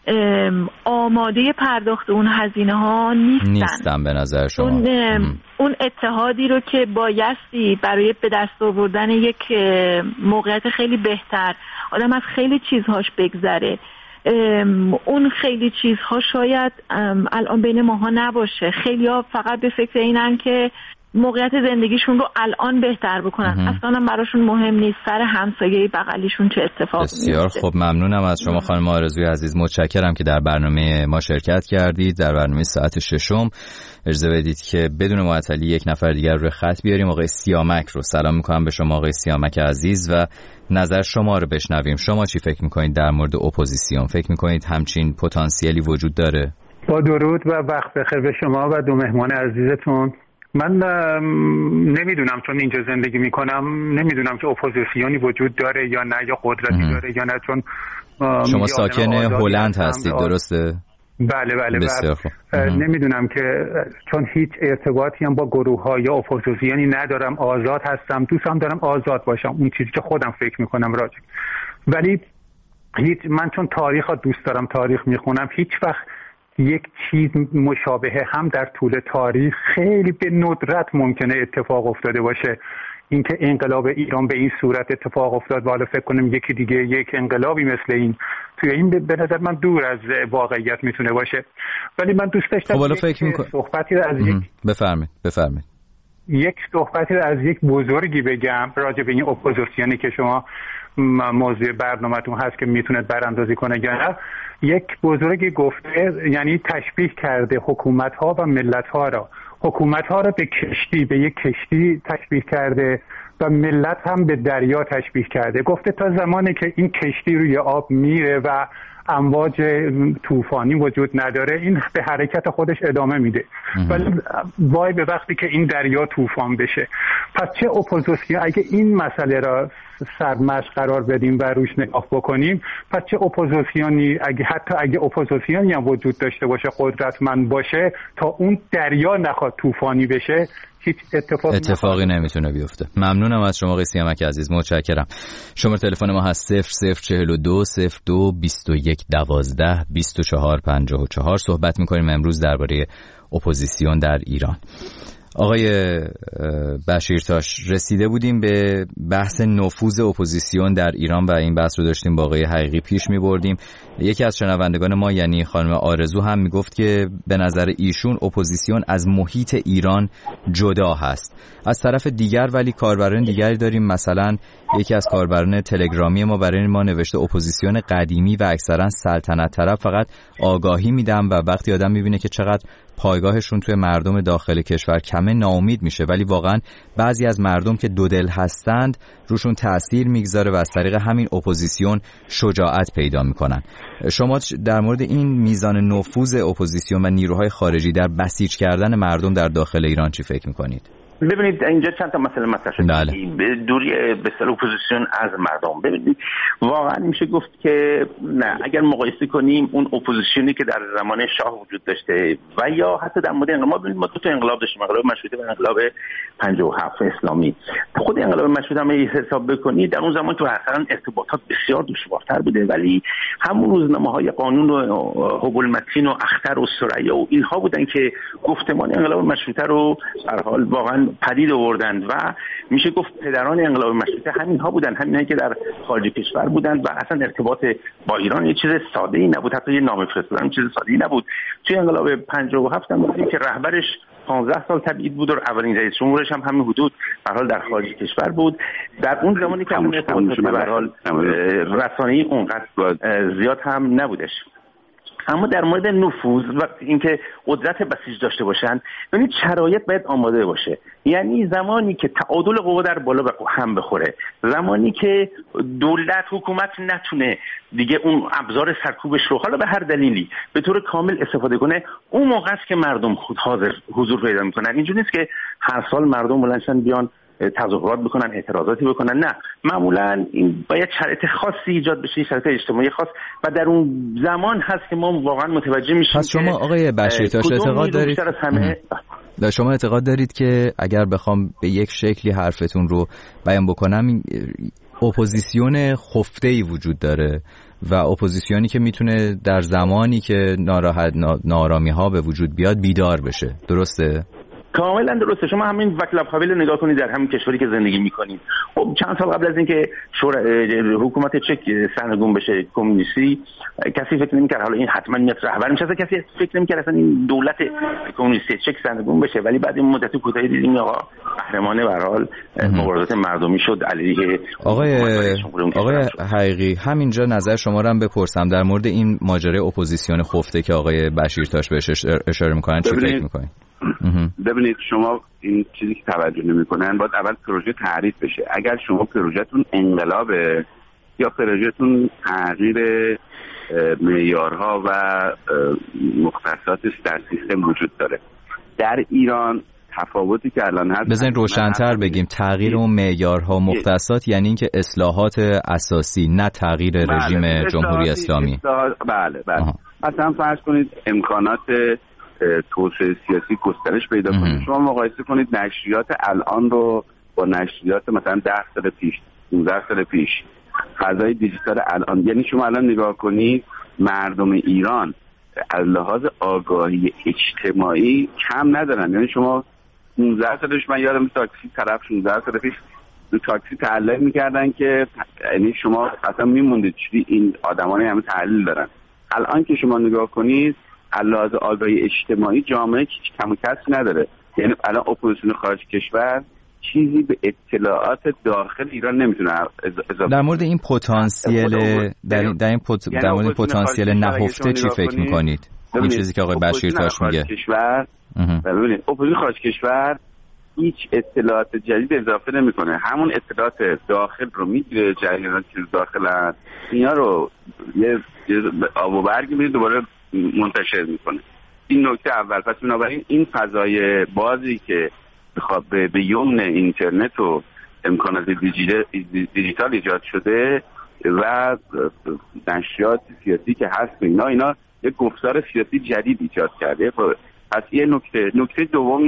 آماده پرداخت اون هزینه ها نیستن به نظر شما. اون اتحادی رو که بایستی برای به دست آوردن یک موقعیت خیلی بهتر آدم از خیلی چیزهاش بگذره، اون خیلی چیزها شاید الان بین ماها نباشه. خیلی ها فقط به فکر اینن که موقعیت زندگیشون رو الان بهتر بکنن، اصلا براشون مهم نیست سر همسایه بغلیشون چه اتفاقی میفته. بسیار خب، ممنونم از شما خانم آرزوی عزیز، متشکرم که در برنامه ما شرکت کردید، در برنامه ساعت 6. اجازه بدید که بدون معطلی یک نفر دیگر رو خط بیاریم. آقای سیامک رو سلام میکنم به شما آقای سیامک عزیز و نظر شما رو بشنویم. شما چی فکر میکنید در مورد اپوزیسیون؟ فکر میکنید همچین پتانسیلی وجود داره؟ با درود و وقت بخیر به شما و دو مهمان عزیزتون. من نمیدونم، چون اینجا زندگی میکنم نمیدونم که اپوزیسیونی وجود داره یا نه، یا قدرتی داره یا نه، چون شما ساکن هلند هستید درسته؟ بله نمیدونم که چون هیچ ارتباطی هم با گروه ها یا اپوزیسیونی ندارم، آزاد هستم، دوستم دارم آزاد باشم، اون چیزی که خودم فکر میکنم راجع. ولی من چون تاریخ ها دوست دارم، تاریخ میخونم، هیچ وقت یک چیز مشابه هم در طول تاریخ خیلی به ندرت ممکنه اتفاق افتاده باشه. اینکه انقلاب ایران به این صورت اتفاق افتاد و حالا فکر کنم یکی دیگه یک انقلابی مثل این توی این به نظر من دور از واقعیت میتونه باشه. ولی من دوست داشتم صحبتی از بفرمایید یک صحبتی از یک بزرگی بگم راجع به این اپوزیسیونی که شما موضوع برنامه‌تون هست که میتونه براندازی کنه یا نه. یک بزرگی گفته، یعنی تشبیه کرده حکومت‌ها و ملت‌ها را، حکومت‌ها را به کشتی، به یک کشتی تشبیه کرده و ملت هم به دریا تشبیه کرده. گفته تا زمانی که این کشتی روی آب میره و امواج طوفانی وجود نداره این به حرکت خودش ادامه میده، ولی وای به وقتی که این دریا طوفان بشه. پس چه اپوزیسیون، اگه این مسئله را سرمشق قرار بدیم و روش نگاه بکنیم، پس چه اپوزیسیونی، حتی اگه اپوزیسیونی هم وجود داشته باشه، قدرتمند باشه، تا اون دریا نخواد طوفانی بشه هیچ اتفاقی نمیتونه بیفته. ممنونم از شما آقای سیامک عزیز، متشکرم. شماره تلفن ما هست 0042 02 21 12 24 54. صحبت میکنیم امروز درباره اپوزیسیون در ایران. آقای بشیرتاش، رسیده بودیم به بحث نفوذ اپوزیسیون در ایران و این بحث رو داشتیم با آقای حقیقی پیش می‌بردیم. یکی از شنوندگان ما یعنی خانم آرزو هم میگفت که به نظر ایشون اپوزیسیون از محیط ایران جدا هست. از طرف دیگر ولی کاربران دیگری داریم، مثلا یکی از کاربران تلگرامی ما برای ما نوشته اپوزیسیون قدیمی و اکثرا سلطنت طرف فقط آگاهی میدم و وقتی آدم میبینه که چقدر پایگاهشون توی مردم داخل کشور کمه ناامید میشه، ولی واقعا بعضی از مردم که دودل هستند روشون تأثیر میگذاره و از طریق همین اپوزیسیون شجاعت پیدا میکنن. شما در مورد این میزان نفوذ اپوزیسیون و نیروهای خارجی در بسیج کردن مردم در داخل ایران چی فکر میکنید؟ ببینید اینجا چند تا مسئله مطرح شده. دوری به اصطلاح اپوزیسیون از مردم. ببینید واقعا میشه گفت که نه، اگر مقایسه کنیم اون اپوزیسیونی که در زمان شاه وجود داشته و یا حتی در مورد انقلاب، ما دو تا انقلاب داشتیم، انقلاب مشروطه و انقلاب 57 اسلامی. خود انقلاب مشروطه هم حساب بکنید در اون زمان که اصلا ارتباطات بسیار دشوارتر بوده، ولی همون روزنامه‌های قانون و حقوق المتین و اختر و ثریا و اینها بودن که گفتمان انقلاب مشروطه رو در حال واقعا پدید آوردند و میشه گفت پدران انقلاب مشروطه همینها بودن، همینایی که در خارج کشور بودند و اصلا ارتباط با ایران یه چیز ساده‌ای نبود، حتی یه نامه فرستادن چیز ساده‌ای نبود. توی انقلاب 57 هم دیدیم که رهبرش 15 سال تبعید بود و اولین رئیس جمهورش هم همین حدود به حال در خارج کشور بود. در اون زمانی که همون ارتباط به حال رسانه‌ای اونقدر زیاد هم نبودش. اما در مورد نفوذ و اینکه قدرت بسیج داشته باشن، یعنی شرایط باید آماده باشه. یعنی زمانی که تعادل قوا در بالا هم بخوره، زمانی که دولت حکومت نتونه دیگه اون ابزار سرکوبش رو حالا به هر دلیلی به طور کامل استفاده کنه، اون موقع است که مردم خود حضور پیدا میکنن. اینجوری نیست که هر سال مردم بلندشن بیان تظاهرات بکنن، اعتراضاتی بکنن. نه، معمولا این باید شرایط خاصی ایجاد بشه، شرایط اجتماعی خاص، و در اون زمان هست که ما واقعا متوجه میشیم. پس شما آقای بشیرتاش اعتقاد دارید که اگر بخوام به یک شکلی حرفتون رو بیان بکنم، اپوزیسیون خفته‌ای وجود داره و اپوزیسیونی که میتونه در زمانی که نارامی‌ها به وجود بیاد بیدار بشه، درسته؟ کاملا درسته. شما همین وکلاب هاول نگاه کنید در همین کشوری که زندگی میکنید. خب چند سال قبل از اینکه حکومت چک سرنگون بشه کمونیستی، کسی فکر نمی‌کرد حالا این حتما میاد رهبر میشه، کسی فکر نمی‌کرد اصلا این دولت کمونیستی چک سرنگون بشه. ولی بعد این مدت کوتاهی دیدیم آقا قهرمانه به هر حال مبارزات مردمی شد علیه آقای حقیقی. همینجا نظر شما رو هم بپرسم در مورد این ماجرای اپوزیسیون خفته که آقای بشیرتاش بهش اشاره میکنن، چی فکر میکنید؟ ببینید شما این چیزی که توجه نمی‌کنن، باید اول پروژه تعریف بشه. اگر شما پروژهتون انقلابه یا پروژهتون تغییر معیارها و مختصات در سیستم وجود داره، در ایران تفاوتی که الان هست، بزنین روشن‌تر بگیم تغییر اون معیارها مختصات یعنی اینکه اصلاحات اساسی، نه تغییر رژیم جمهوری اسلامی. بله. مثلا فرض کنید امکانات توسعه سیاسی گسترش پیدا کنید. شما مقایسه کنید نشریات الان رو با نشریات مثلا 10 سال پیش، 15 سال پیش، فضای دیجیتال الان. یعنی شما الان نگاه کنید مردم ایران از لحاظ آگاهی اجتماعی کم ندارن. یعنی شما 15 سالش، من یادم تاکسی طرف 16 سال پیش تاکسی تحلیل میکردن که یعنی شما اصلا میموندید چی این آدمانی همه تحلیل دارن. الان که شما نگاه کنید علاوه آگاهی اجتماعی جامعه کم و کسی نداره. یعنی الان اپوزیسیون خارج کشور چیزی به اطلاعات داخل ایران نمیتونه اضافه. در مورد این پتانسیل در مورد پتانسیل نهفته چی فکر میکنید؟ این چیزی که آقای بشیرتاش میگه. ببینید اپوزیسیون خارج کشور هیچ اطلاعات جدید اضافه نمیکنه، همون اطلاعات داخل رو میگیره، جریاناتی که داخلن اینا رو یه آب و برگ میده دوباره منتشر میکنه. این نکته اول. پس بنابراین این فضای بازی که بخواد به یمن اینترنت و امکانات دیجیتال ایجاد شده و نشریات سیاسی که هست اینا یک گفتار سیاسی جدید ایجاد کرده. پس یه نکته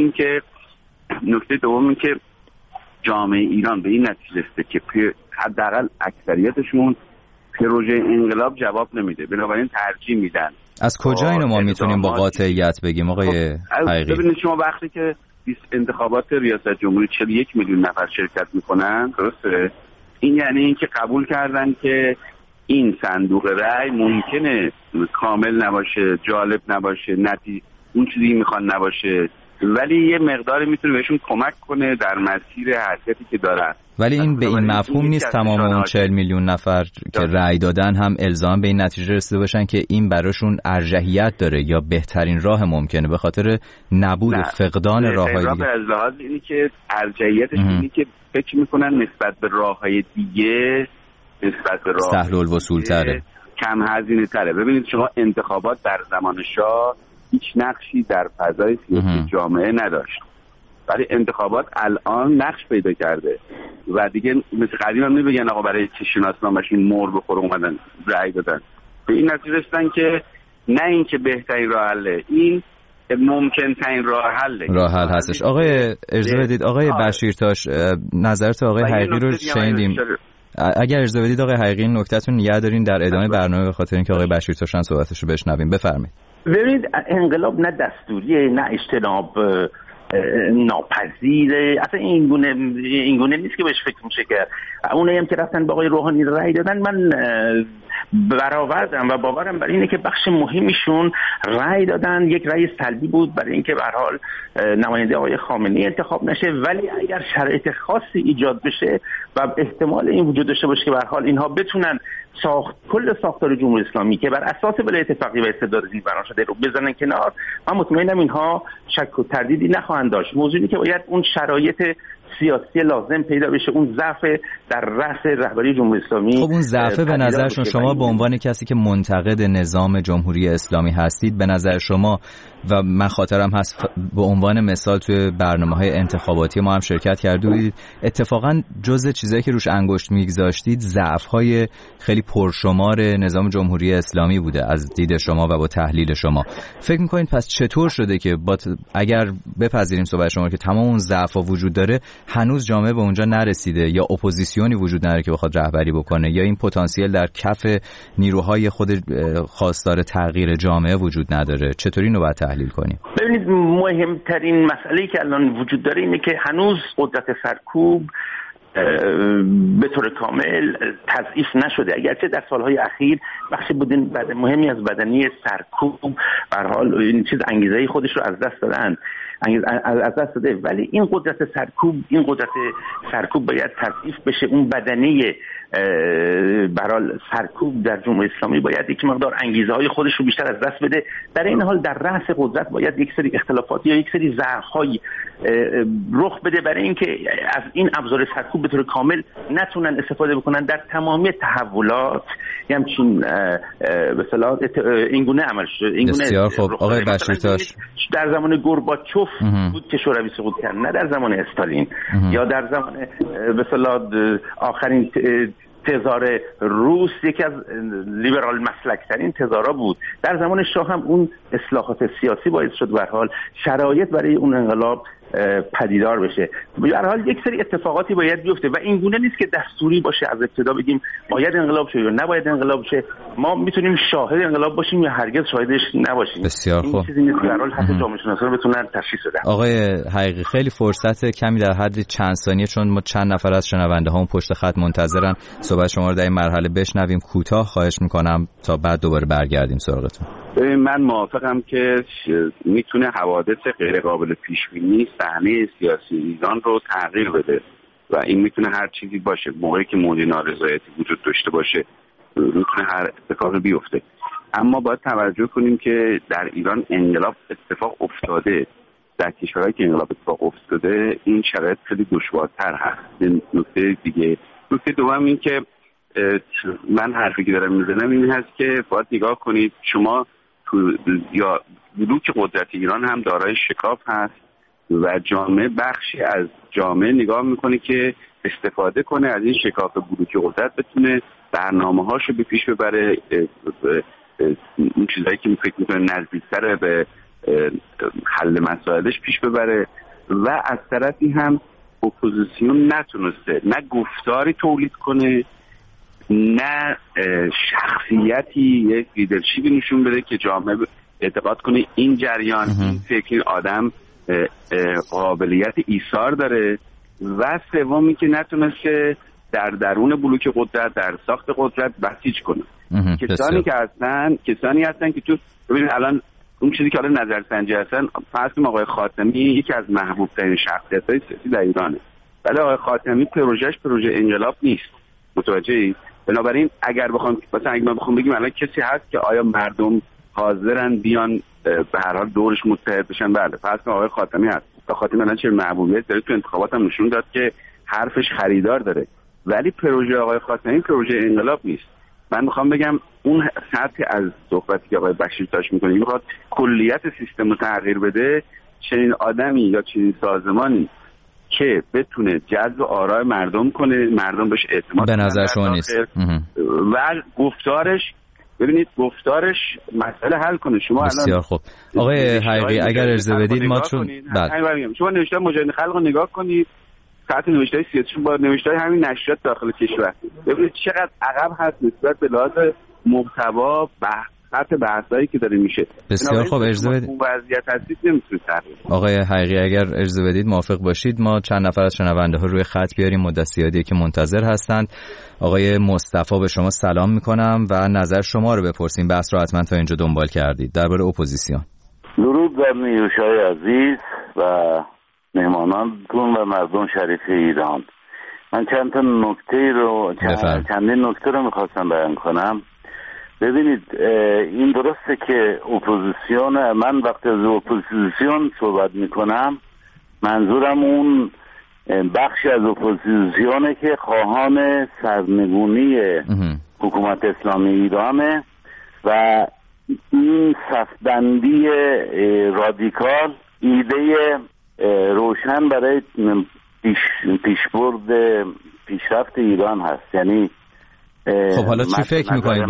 دوم این که جامعه ایران به این نتیجه رسیده که حداقل اکثریتشون پروژه انقلاب جواب نمیده، بنابراین ترجیح میدن. از کجا اینو ما میتونیم با قاطعیت بگیم آقای حقیقی؟ ببینید شما وقتی که انتخابات ریاست جمهوری 41 میلیون نفر شرکت میکنن، درسته؟ این یعنی اینکه قبول کردن که این صندوق رأی ممکنه کامل نباشه، جالب نباشه، اون چیزی میخوان نباشه، ولی یه مقداری میتونه بهشون کمک کنه در مسیر حرکتی که دارن. ولی این به این مفهوم نیست تمام اون 40 میلیون نفر که رأی دادن هم الزام به این نتیجه رسیده باشن که این براشون ارجحیت داره یا بهترین راه ممکنه، به خاطر نبود فقدان راههای دیگه. از لحاظ اینی که ارجحیتش اینی که فکر میکنن نسبت به راههای دیگه سهل الوصول تره، کم هزینه تره. ببینید شما انتخابات در زمان شاه هیچ نقشی در فضای سیاسی جامعه نداشت، ولی انتخابات الان نقش پیدا کرده و دیگه مثل قدیم هم نمیگن آقا برای چه شناسنامه‌شون مهر بخوره اومدن رأی دادن. به این نتیجه رسیدن که نه این که بهترین راه حله، این ممکن ترین راه حل هستش. آقای اجازه بدید آقای بشیرتاش نظرت آقای حقیقی رو شنیدیم. اگر اجازه بدید آقای حقیقی نکتهتون نگه دارین در ادامه برنامه، به خاطر اینکه آقای بشیرتاش صحبتش رو بشنویم. بفرمایید. ببینید انقلاب نه دستوریه نه اجتناب ناپذیره، اصلا این گونه نیست که بهش فکر میشه که اونایی هم که رفتن به آقای روحانی رأی دادن من برآوردم و باورم بر اینه که بخش مهمیشون رأی دادن، یک رأی سلبی بود برای اینکه به هر حال نماینده آقای خامنه‌ای انتخاب نشه، ولی اگر شرایط خاصی ایجاد بشه و احتمال این وجود داشته باشه که به هر حال اینها بتونن کل ساختار جمهوری اسلامی که بر اساس ولایت فقیه و استبداد دین بنا شده رو بزنن کنار، من مطمئنم اینها شک و تردیدی نخواهند داشت. موضوعی که باید اون شرایط سیاسی لازم پیدا بشه، اون ضعف در رأس رهبری جمهوری اسلامی. خب اون ضعف به نظرشون، شما به عنوان کسی که منتقد نظام جمهوری اسلامی هستید، به نظر شما و من خاطرم هست به عنوان مثال توی برنامه‌های انتخاباتی ما هم شرکت کرده بودید، اتفاقا جزء چیزایی که روش انگشت می‌گذاشتید ضعف‌های خیلی پرشمار نظام جمهوری اسلامی بوده از دید شما و با تحلیل شما. فکر می‌کنید پس چطور شده که اگر بپذیریم صحبت شما که تمام اون ضعف‌ها وجود داره، هنوز جامعه به اونجا نرسیده یا اپوزیسیونی وجود نداره که بخواد رهبری بکنه، یا این پتانسیل در کف نیروهای خود خواستار تغییر جامعه وجود نداره؟ چطوری اینو باید تحلیل کنیم؟ ببینید مهمترین مسئله‌ای که الان وجود داره اینه که هنوز قدرت سرکوب به طور کامل تضعیف نشده، اگرچه در سالهای اخیر بخش مهمی از بدنی سرکوب به هر حال این چیز انگیزه خودش رو از دست دادن، از دست داده، ولی این قدرت سرکوب باید تضعیف بشه. اون بدنه برای سرکوب در جمهوری اسلامی باید یک مقدار انگیزه های خودش رو بیشتر از دست بده. در این حال در رأس قدرت باید یک سری اختلافات یا یک سری ضعف‌های رخ بده برای اینکه از این ابزار سرکوب به طور کامل نتونن استفاده بکنن در تمامی تحولات. همچین به اصطلاح این گونه عمل شده. این گونه بسیار خوب. آقای بشیرتاش در زمان گورباچوف بود که شوروی سقوط کرد، نه در زمان استالین یا در زمان به اصطلاح آخرین تزار روس، یکی از لیبرال مسلک ترین تزارا بود. در زمان شاه هم اون اصلاحات سیاسی باعث شد به هر حال شرایط برای اون انقلاب پدیدار بشه. به هر حال یک سری اتفاقاتی باید بیفته و این گونه نیست که دستوری باشه از ابتدا بگیم باید انقلاب شه یا نباید انقلاب شه. ما میتونیم شاهد انقلاب باشیم یا هرگز شاهدش نباشیم. بسیار خوب. این چیزی نیست که در حال حتی جامعه شناسا بتونن تشخیص بدن. آقای حقیقی خیلی فرصت کمی در حد چند ثانیه، چون ما چند نفر از شنونده هامون پشت خط منتظرن، صحبت شما رو در این مرحله بشنویم. کوتاه خواهش میکنم تا بعد دوباره برگردیم سراغتون. من موافقم که میتونه حوادث غیر قابل پیش بینی صحنه سیاسی ایران رو تغییر بده و این میتونه هر چیزی باشه. موقعی که موج نارضایتی وجود داشته باشه میتونه هر اتفاقی بیفته، اما باید توجه کنیم که در ایران انقلاب اتفاق افتاده. در کشورهایی که انقلاب اتفاق افتاده این شرایط خیلی دشوارتر هست. نکته دیگه، نکته دوم این که من حرفی که دارم میزنم این هست که باید نگاه کنید شما یا بلوک قدرت ایران هم دارای شکاف هست و جامعه بخشی از جامعه نگاه میکنه که استفاده کنه از این شکاف بلوک قدرت، بتونه برنامه‌هاشو به پیش ببره، اون چیزایی که فکر میکنه نزدیک‌تر به حل مسائلش پیش ببره. و از طرفی هم اپوزیسیون نتونسته نه گفتاری تولید کنه نه شخصیتی، یک لیدرشیپی نشون بده که جامعه اعتقاد کنه این جریان این فکر آدم قابلیت ایثار داره. و سومی که نتونسته در درون بلوک قدرت، در ساخت قدرت بسیج کنه. کسانی هستن که تو ببینید الان اون چیزی که حالا نظرسنجی هستن، فرض کنیم آقای خاتمی یکی از محبوب ترین شخصیت‌های سیاسی در ایرانه، ولی آقای خاتمی پروژهش پروژه انقلاب نیست. متوجهی؟ بنابراین اگر بخوام مثلا اگه ما بخوام بگیم الان کسی هست که آیا مردم حاضرن بیان به هر حال دورش متحد بشن، بله فرض کنیم آقای خاتمی هست. آقای خاتمی الان چه محبوبیت داره، تو انتخابات هم نشون داد که حرفش خریدار داره، ولی پروژه آقای خاتمی پروژه انقلاب نیست. من میخوام بگم اون سطح از صحبتی که آقای بشیر داشت میکنه، میخواد کلیت سیستم رو تغییر بده. چنین آدمی یا چنین سازمانی که بتونه جذب آرای مردم کنه، مردم بهش اعتماد به نظر شما نیست و گفتارش، ببینید گفتارش مسئله حل کنه. شما بسیار خوب آقای حقیقی اگر اجازه بدید ما چون شما نوشته مجاهدین خلق رو نگاه کنید، سطح نوشته‌های سیاسی با نوشته‌های همین نشریات داخل کشور، ببینید چقدر عقب هست نسبت به لحاظ محتوا سطح بحثایی که داره میشه. بسیار خوب اجازه بدید. اون وضعیت هستید نمیتونید تغییر. آقای حقیقی اگر اجازه بدید موافق باشید ما چند نفر از شنونده ها روی خط بیاریم، مدت زیادیه که منتظر هستند. آقای مصطفی به شما سلام میکنم و نظر شما رو بپرسیم. بحث رو حتما تا اینجا دنبال کردید درباره اپوزیسیون. درود بر نیوشای عزیز و مهمانانتون و مردم شریف ایران. من چندین نکته رو میخواستم بیان کنم. ببینید این درسته که اپوزیسیون، من وقتی از اپوزیسیون صحبت میکنم منظورم اون بخشی از اپوزیسیونه که خواهان سرنگونی حکومت اسلامی ایرانه و این صفبندی رادیکال ایده روشن برای پیشرفت ایران هست. یعنی خب حالا چی فکر میکنید؟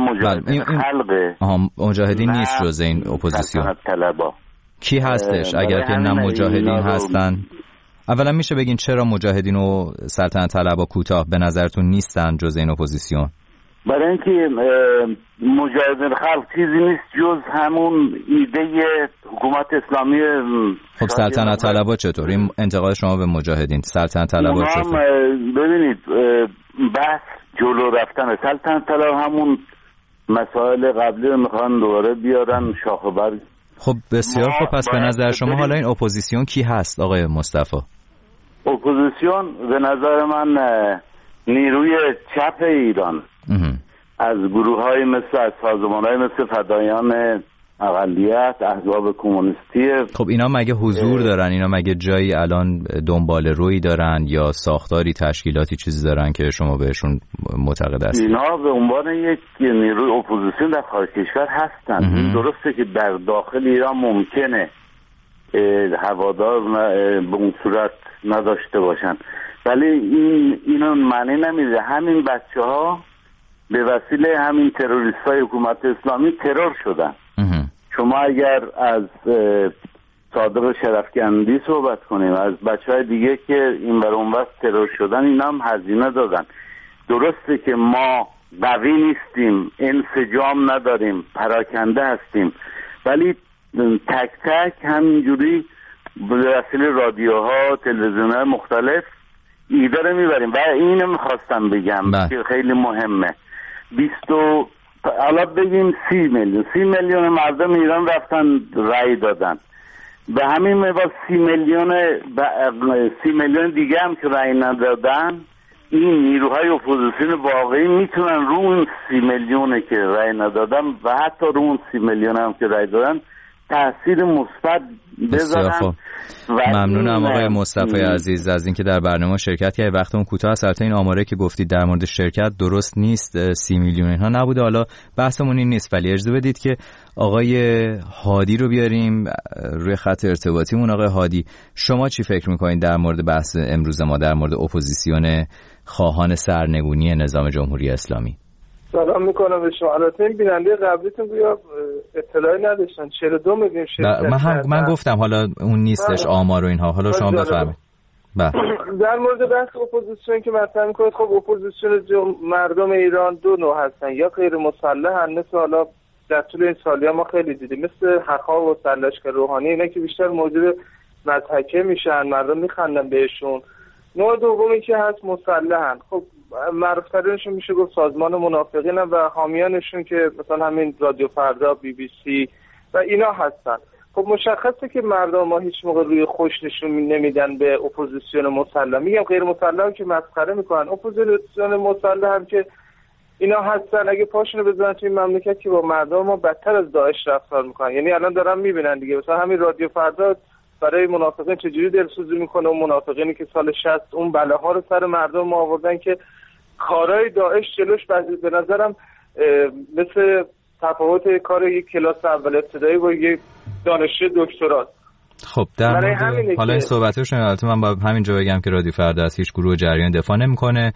مجاهدین نیست جز این اپوزیسیون. کی هستش اگر که نه مجاهدین هستن؟ اولا میشه بگین چرا مجاهدین و سلطنت طلبها کوتاه به نظرتون نیستن جز این اپوزیسیون؟ برای اینکه مجاهدین خلق چیزی نیست جز همون ایده حکومت اسلامی. خب سلطنت طلبها چطور؟ این انتقاد شما به مجاهدین، سلطنت طلبها چطور؟ ببینید بحث جلو رفتن سلطنت طلب همون مسائل قبلی رو میخوان دوباره بیارن شاخ و برگ. خب بسیار خب، پس به نظر شما حالا این اپوزیسیون کی هست آقای مصطفی؟ اپوزیسیون به نظر من نیروی چپ ایران از گروه‌های از سازمان‌های مثل فدایان اقلیت، احزاب کمونیستی. خب اینا مگه حضور دارن؟ اینا مگه جایی الان دنبال روی دارن یا ساختاری، تشکیلاتی چیزی دارن که شما بهشون معتقد هستید؟ اینا به عنوان یک نیروی اپوزیسیون در خارج کشور هستن. درسته که در داخل ایران ممکنه هوادار به اون صورت نداشته باشن، ولی اینو معنی نمیده همین بچه‌ها به وسیله همین تروریست‌های حکومت اسلامی ترور شدن. شما اگر از صادق شرفکندی صحبت کنیم، از بچهای دیگه که این ور اون وقت ترور شدن اینا هم هزینه دادن. درسته که ما قوی نیستیم، انسجام نداریم، پراکنده هستیم، ولی تک تک همینجوری به وسیله رادیوها، تلویزیون‌های مختلف ایده رو میبریم. و اینو میخواستم بگم که خیلی مهمه. حالا بگیم 30 میلیون مردم ایران رفتن رأی دادن، به همین مواد 30 میلیون دیگه هم که رأی ندادن، این نیروهای اپوزیسیون واقعی میتونن رو اون 30 میلیونه که رأی ندادن و حتی رو اون 30 میلیون هم که رأی دادن تأثیر مثبت بذارن. ممنونم آقای مصطفی عزیز از اینکه در برنامه شرکت کردید. وقتمون کوتاه است. البته این آماره که گفتید در مورد شرکت درست نیست، 30 میلیون اینها نبوده. حالا بحثمون این نیست، ولی اجازه بدید که آقای هادی رو بیاریم روی خط ارتباطیمون. آقای هادی، شما چی فکر میکنید در مورد بحث امروز ما در مورد اپوزیسیون خواهان سرنگونی نظام جمهوری اسلامی؟ سلام میکنم به شما. البته این بیننده قبلیتون بیا اطلاعی نداشتن 42 میلیون شرکت. من گفتم حالا اون نیستش آمار و اینها. حالا شما بفرمایید. در مورد بحث اپوزیسیون که مطرح میکنید، خب اپوزیسیون مردم ایران دو نوع هستن، یا غیر مسلحن مثل حالا در طول این سال‌ها ما خیلی دیدیم مثل حقا و سرلشکر روحانی، اینا که بیشتر موجب مضحکه میشن، مردم میخندن بهشون. نوع دومی که هست مسلحن، خب معروف‌ترینشون میشه گفت سازمان منافقین و حامیانشون که مثلا همین رادیو فردا، BBC و اینا هستن. خب مشخصه که مردم ما هیچ موقع روی خوش نشون نمیدن به اپوزیسیون مسلح. میگم غیر مسلح که مسخره میکنن، اپوزیسیون مسلح هم که اینا هستن اگه پاشونو بزنن توی این مملکت که با مردم ما بدتر از داعش رفتار میکنن. یعنی الان دارن میبینن دیگه، مثلا همین رادیو فردا برای منافقین چجوری دلسوزی میکنه، و منافقینی که سال 60 اون بلاها رو سر مردم ما آوردن که کارهای داعش جلوش به نظرم مثل تفاوت کار یک کلاس اول ابتدایی با یک دانشجوی دکترا. خب در مورد حالا این صحبت‌ها شما، البته من با همین جا بگم که رادیو فردا از هیچ گروه جریان دفاع نمی‌کنه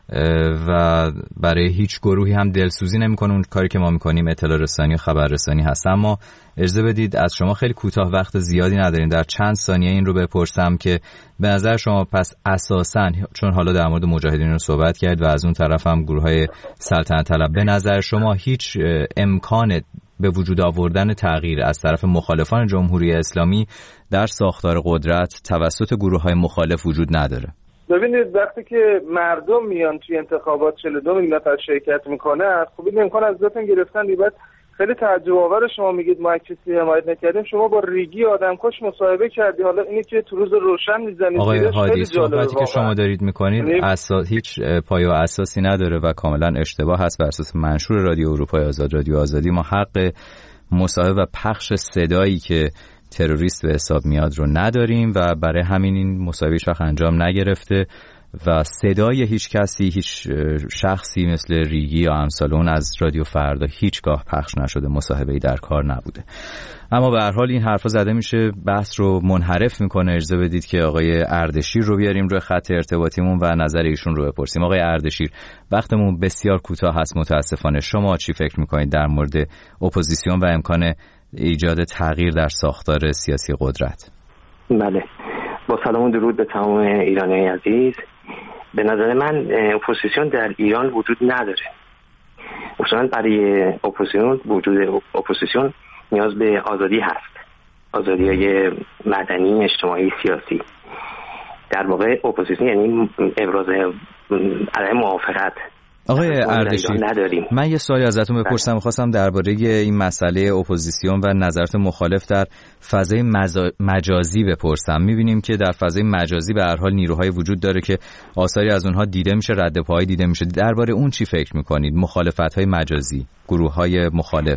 و برای هیچ گروهی هم دلسوزی نمی‌کنه. اون کاری که ما می‌کنیم اطلاع رسانی و خبررسانی هست. اما اجازه بدید از شما خیلی کوتاه، وقت زیادی نداریم، در چند ثانیه این رو بپرسم که به نظر شما پس اساساً، چون حالا در مورد مجاهدین رو صحبت کرد و از اون طرف هم گروه‌های سلطنت طلب، به نظر شما هیچ امکان به وجود آوردن تغییر از طرف مخالفان جمهوری اسلامی در ساختار قدرت توسط گروه‌های مخالف وجود نداره؟ ببینید وقتی که مردم میان توی انتخابات 42 میلیون نفر شرکت میکنه، خب این امکان از ذاتن گرفتن دیگه. خیلی تعجب آور شما میگید ما کسی حمایت نکردیم، شما با ریگی آدمکش مصاحبه کردی، حالا اینی که تو روز روشن میزنید. آقای هادی، صحبتی که شما دارید میکنید هیچ پایه و اساسی نداره و کاملا اشتباه هست. بر اساس منشور رادیو اروپای آزاد، رادیو آزادی، ما حق مصاحبه و پخش صدایی که تروریست به حساب میاد رو نداریم و برای همین این مصاحبه هیچ وقت انجام نگرفته و صدای هیچ کسی، هیچ شخصی مثل ریگی یا امثال اون از رادیو فردا هیچگاه پخش نشده، مصاحبه‌ای در کار نبوده. اما به هر حال این حرفا زده میشه، بحث رو منحرف میکنه. اجازه بدید که آقای اردشیر رو بیاریم روی خط ارتباطیمون و نظر ایشون رو بپرسیم. آقای اردشیر، وقتمون بسیار کوتاه هست متاسفانه. شما چی فکر میکنید در مورد اپوزیسیون و امکان ایجاد تغییر در ساختار سیاسی قدرت؟ بله، با سلام و درود به تمام ایرانی عزیز. به نظر من اپوزیسیون در ایران وجود نداره. اصلا برای وجود اپوزیسیون نیاز به آزادی هست، آزادی‌های مدنی، اجتماعی، سیاسی. در واقع اپوزیسیون یعنی ابراز عدم موافقت. آقای اردشیر، من یه سوالی ازتون بپرسم. خواستم درباره این مسئله اپوزیسیون و نظرات مخالف در فضای مجازی بپرسم. می‌بینیم که در فضای مجازی به هر حال نیروهای وجود داره که آثاری از اونها دیده میشه، رد پاهایی دیده میشه. درباره اون چی فکر می‌کنید؟ مخالفت‌های مجازی، گروه‌های مخالف.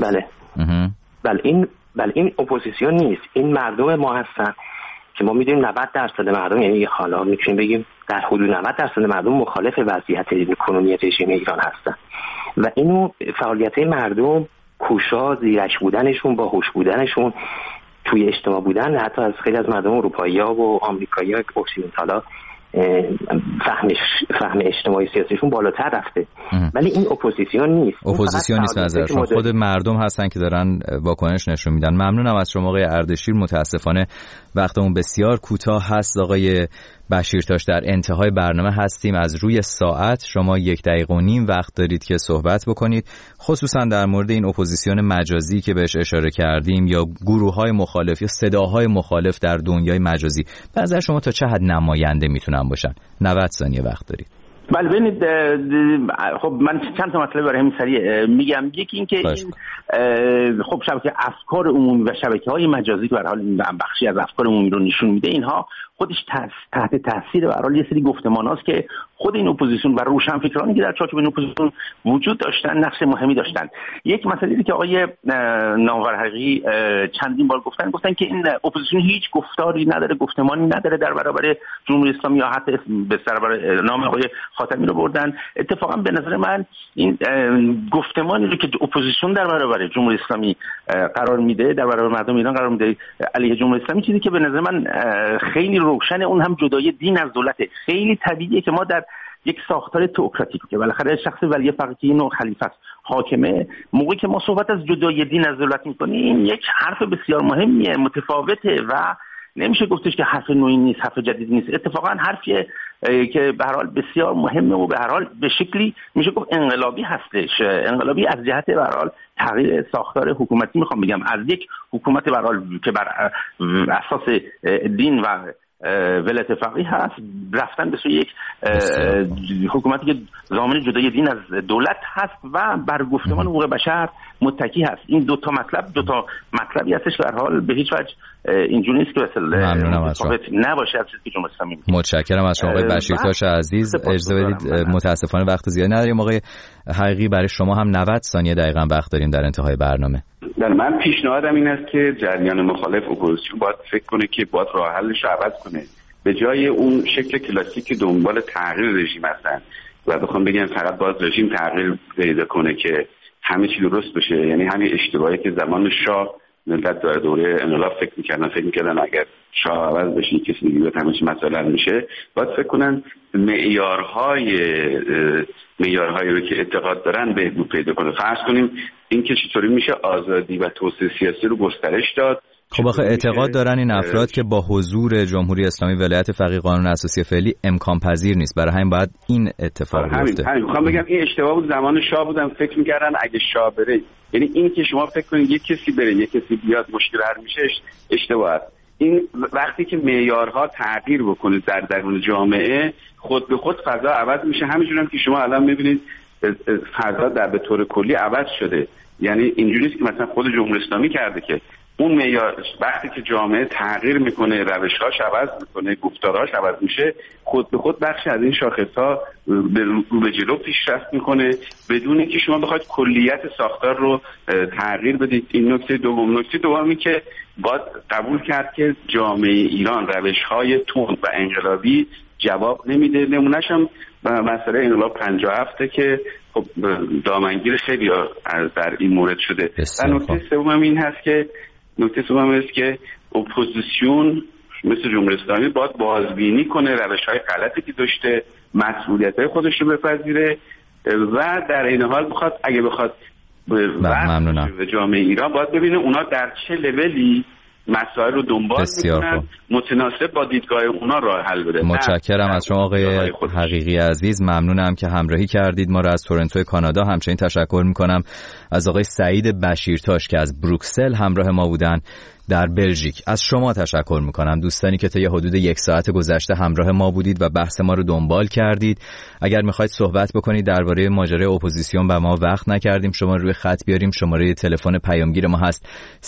بله این اپوزیسیون نیست، این مردم ما هستن که ما می‌دونیم 90% مردم، یعنی حالا می‌تونیم بگیم در حدود 90% مردم مخالف وضعیت اکنومی رژیم ایران هستن و اینو فعالیت‌های مردم، کوشا، زیرک بودنشون، باهوش بودنشون، توی اجتماع بودن، حتی از خیلی از مردم اروپایی‌ها و آمریکایی‌ها اکسیدنتالا فهم اجتماعی سیاسیشون بالاتر رفته. ولی این اپوزیسیون نیست. اپوزیسیون نیست نظرشون، خود مردم هستن که دارن واکنش نشون میدن. ممنونم از شما آقای اردشیر. متاسفانه وقتمون بسیار کوتاه هست آقای بشیرتاش، در انتهای برنامه هستیم. از روی ساعت شما 1 دقیقه و نیم وقت دارید که صحبت بکنید، خصوصا در مورد این اپوزیسیون مجازی که بهش اشاره کردیم یا گروه‌های مخالف یا صداهای مخالف در دنیای مجازی. به نظر شما تا چه حد نماینده میتونن باشن؟ 90 ثانیه وقت دارید. بله ببینید، خب من چند تا مطلب برای همین سریع میگم. یکی این که خب شبکه افکار عمومی و شبکه‌های مجازی که به هر حال این بخشی از افکار عمومی رو نشون میده، اینها خودش تحت تاثیر به هر حال یه سری گفتماناست که خود این اپوزیسیون و روشنفکرانی که در چارچوب این اپوزیسیون وجود داشتن نقش مهمی داشتن. یک مسئله که آقای نامور حقیقی چندین بار گفتن که این اپوزیسیون هیچ گفتاری نداره، گفتمانی نداره در برابر جمهوری اسلامی، یا حتی به سر نام آقای خاتمی رو بردن. اتفاقا به نظر من این گفتمانی رو که اپوزیسیون در برابر جمهوری اسلامی قرار میده، در برابر مردم ایران قرار میده علیه جمهوری اسلامی، چیزی که به نظر من خیلی روشن، اون هم جدای دین از دولت. خیلی طبیعیه که ما در یک ساختار تئوکراتیک که بالاخره شخص ولی فقیه نوع خلیفه است، حاکمه، موقعی که ما صحبت از جدای دین از دولت می‌کنیم، یک حرف بسیار مهمیه، متفاوته و نمیشه گفتش که حرف نوعی نیست، حرف جدید نیست. اتفاقا حرفیه که به هر حال بسیار مهمه و به هر حال به شکلی میشه گفت انقلابی هستش. انقلابی از جهت به هر حال تغییر ساختار حکومتی، میخوام بگم از یک حکومت به هر حال که بر اساس دین و ولایت فقیه هست، رفتن به سوی یک حکومتی که ضامن جدای دین از دولت هست و بر گفتمان حقوق بشر متکی هست. این دو تا مطلبی هستش که در حال به هیچ وجه اینجوری نیست که مثلا نباشه از چیزی که جمهوری اسلامی میگه. متشکرم از شما آقای بشیرتاش عزیز. اجازه بدید، متاسفانه وقت زیادی نداریم. آقای حقیقی برای شما هم 90 ثانیه دقیقاً وقت داریم در انتهای برنامه. من پیشنهادم این است که جریان مخالف اپوزیسیون باید فکر کنه که باید راه حلش رو عوض کنه، به جای اون شکل کلاسیک دنبال تغییر رژیم هستن و بخوام بگم فقط باید رژیم تغییر پیدا کنه که همه چی درست بشه. یعنی همین اشتباهی که زمان شاه ملت در دوره انقلاب فکر میکردن اگر شاه عوض بشه کسی دیگه همه چی مسئله میشه. باید فکر کنن معیارهای رو که اعتقاد دارن بهبود پیدا کنه. فرض کنیم این که چطوری میشه آزادی و توسعه سیاسی رو گسترش داد. خب آخه اعتقاد دارن این افراد که با حضور جمهوری اسلامی ولایت فقیه قانون اساسی فعلی امکان پذیر نیست، برای همین باید این اتفاق بیفته. همین میخوام بگم این اشتباه بود. زمان شاه بودم فکر میکردن اگه شاه بره، یعنی این که شما فکر کنید یک کسی بره یک کسی بیاد مشکل حل میشه، اشتباه است. این وقتی که معیارها تغییر بکنه در درون جامعه، خود به خود فضا عوض میشه. همینجوری هم که شما الان میبینید فضا در به طور کلی عوض شده. یعنی اینجوری است که مثلا خود جمهوری اسلامی کرده که اون معیار وقتی که جامعه تغییر میکنه، روش‌هاش عوض میکنه، گفتارهاش عوض میشه، خود به خود بخشی از این شاخص‌ها رو به جلو پیشرفت میکنه بدون اینکه شما بخواید کلیت ساختار رو تغییر بدید. این نکته دوم. نکته دومی که باید قبول کرد که جامعه ایران روش‌های تند و انقلابی جواب نمیده. نمونه‌ش هم مسئله انقلاب 57 که خب دامنگیر خیلی در این مورد شده. و نکته سوم این هست که اپوزیسیون مثل جمهوری اسلامی باید بازبینی کنه، روش‌های غلطی که داشته مسئولیت‌های خودش رو بپذیره و در این حال اگه بخواد به جامعه ایران باید ببینه اونا در چه لولی مسائل رو دنبال میکنن، متناسب با دیدگاه اونا راه حل بده. متشکرم از شما آقای حقیقی عزیز. ممنونم که همراهی کردید ما را از تورنتو کانادا. همچنین تشکر میکنم از آقای سعید بشیرتاش که از بروکسل همراه ما بودن در بلژیک. از شما تشکر میکنم دوستانی که طی حدود 1 ساعت گذشته همراه ما بودید و بحث ما رو دنبال کردید. اگر میخواید صحبت بکنید درباره ماجرای اپوزیسیون و ما وقت نکردیم شما روی خط بیاریم، شماره تلفن پیامگیر ما هست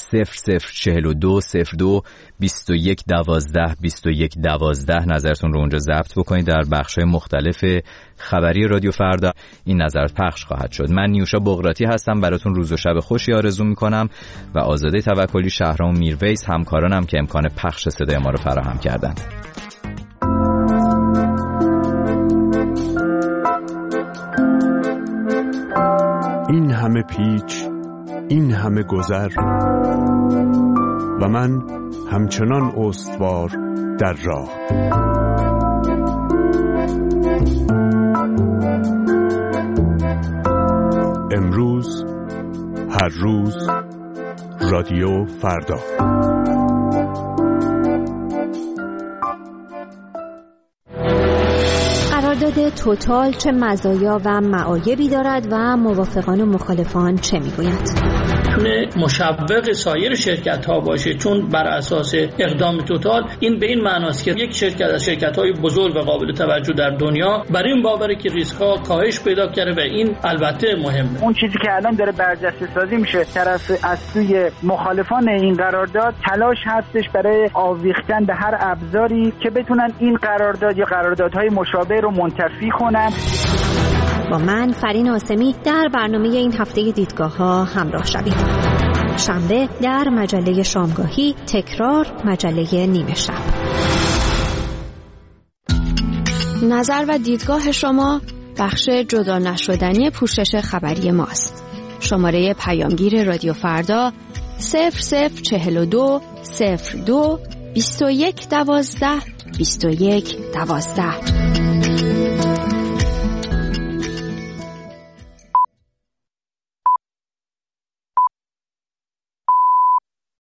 0042 02 21 12 21 12. نظرتون رو اونجا ضبط بکنید. در بخش‌های مختلف خبری رادیو فردا این نظر پخش خواهد شد. من نیوشا بغراتی هستم، براتون روز و شب خوشی آرزو میکنم و آزاده توکلی، شهرام میرویس همکارانم که امکان پخش صدای ما رو فراهم کردند. این همه پیچ، این همه گذر و من همچنان استوار در راه. امروز، هر روز، رادیو فردا. قرارداد توتال چه مزایا و معایبی دارد و موافقان و مخالفان چه میگویند؟ مشوق سایر شرکت ها باشه، چون بر اساس اقدام توتال این به این معناست که یک شرکت از شرکت های بزرگ و قابل توجه در دنیا برای این باوره که ریسک ها کاهش پیدا کرده و این البته مهمه. اون چیزی که الان داره برجسته سازی میشه طرف از سوی مخالفان این قرارداد تلاش هستش برای آویختن به هر ابزاری که بتونن این قرارداد یا قراردادهای مشابه رو منتفی کنن. با من فرین آسمی در برنامه این هفته دیدگاه ها همراه شوید. شنبه در مجله شامگاهی، تکرار مجله نیمه شب. نظر و دیدگاه شما بخش جدا نشدنی پوشش خبری ماست. شماره پیامگیر رادیو فردا 0042 02 21 12 21 12.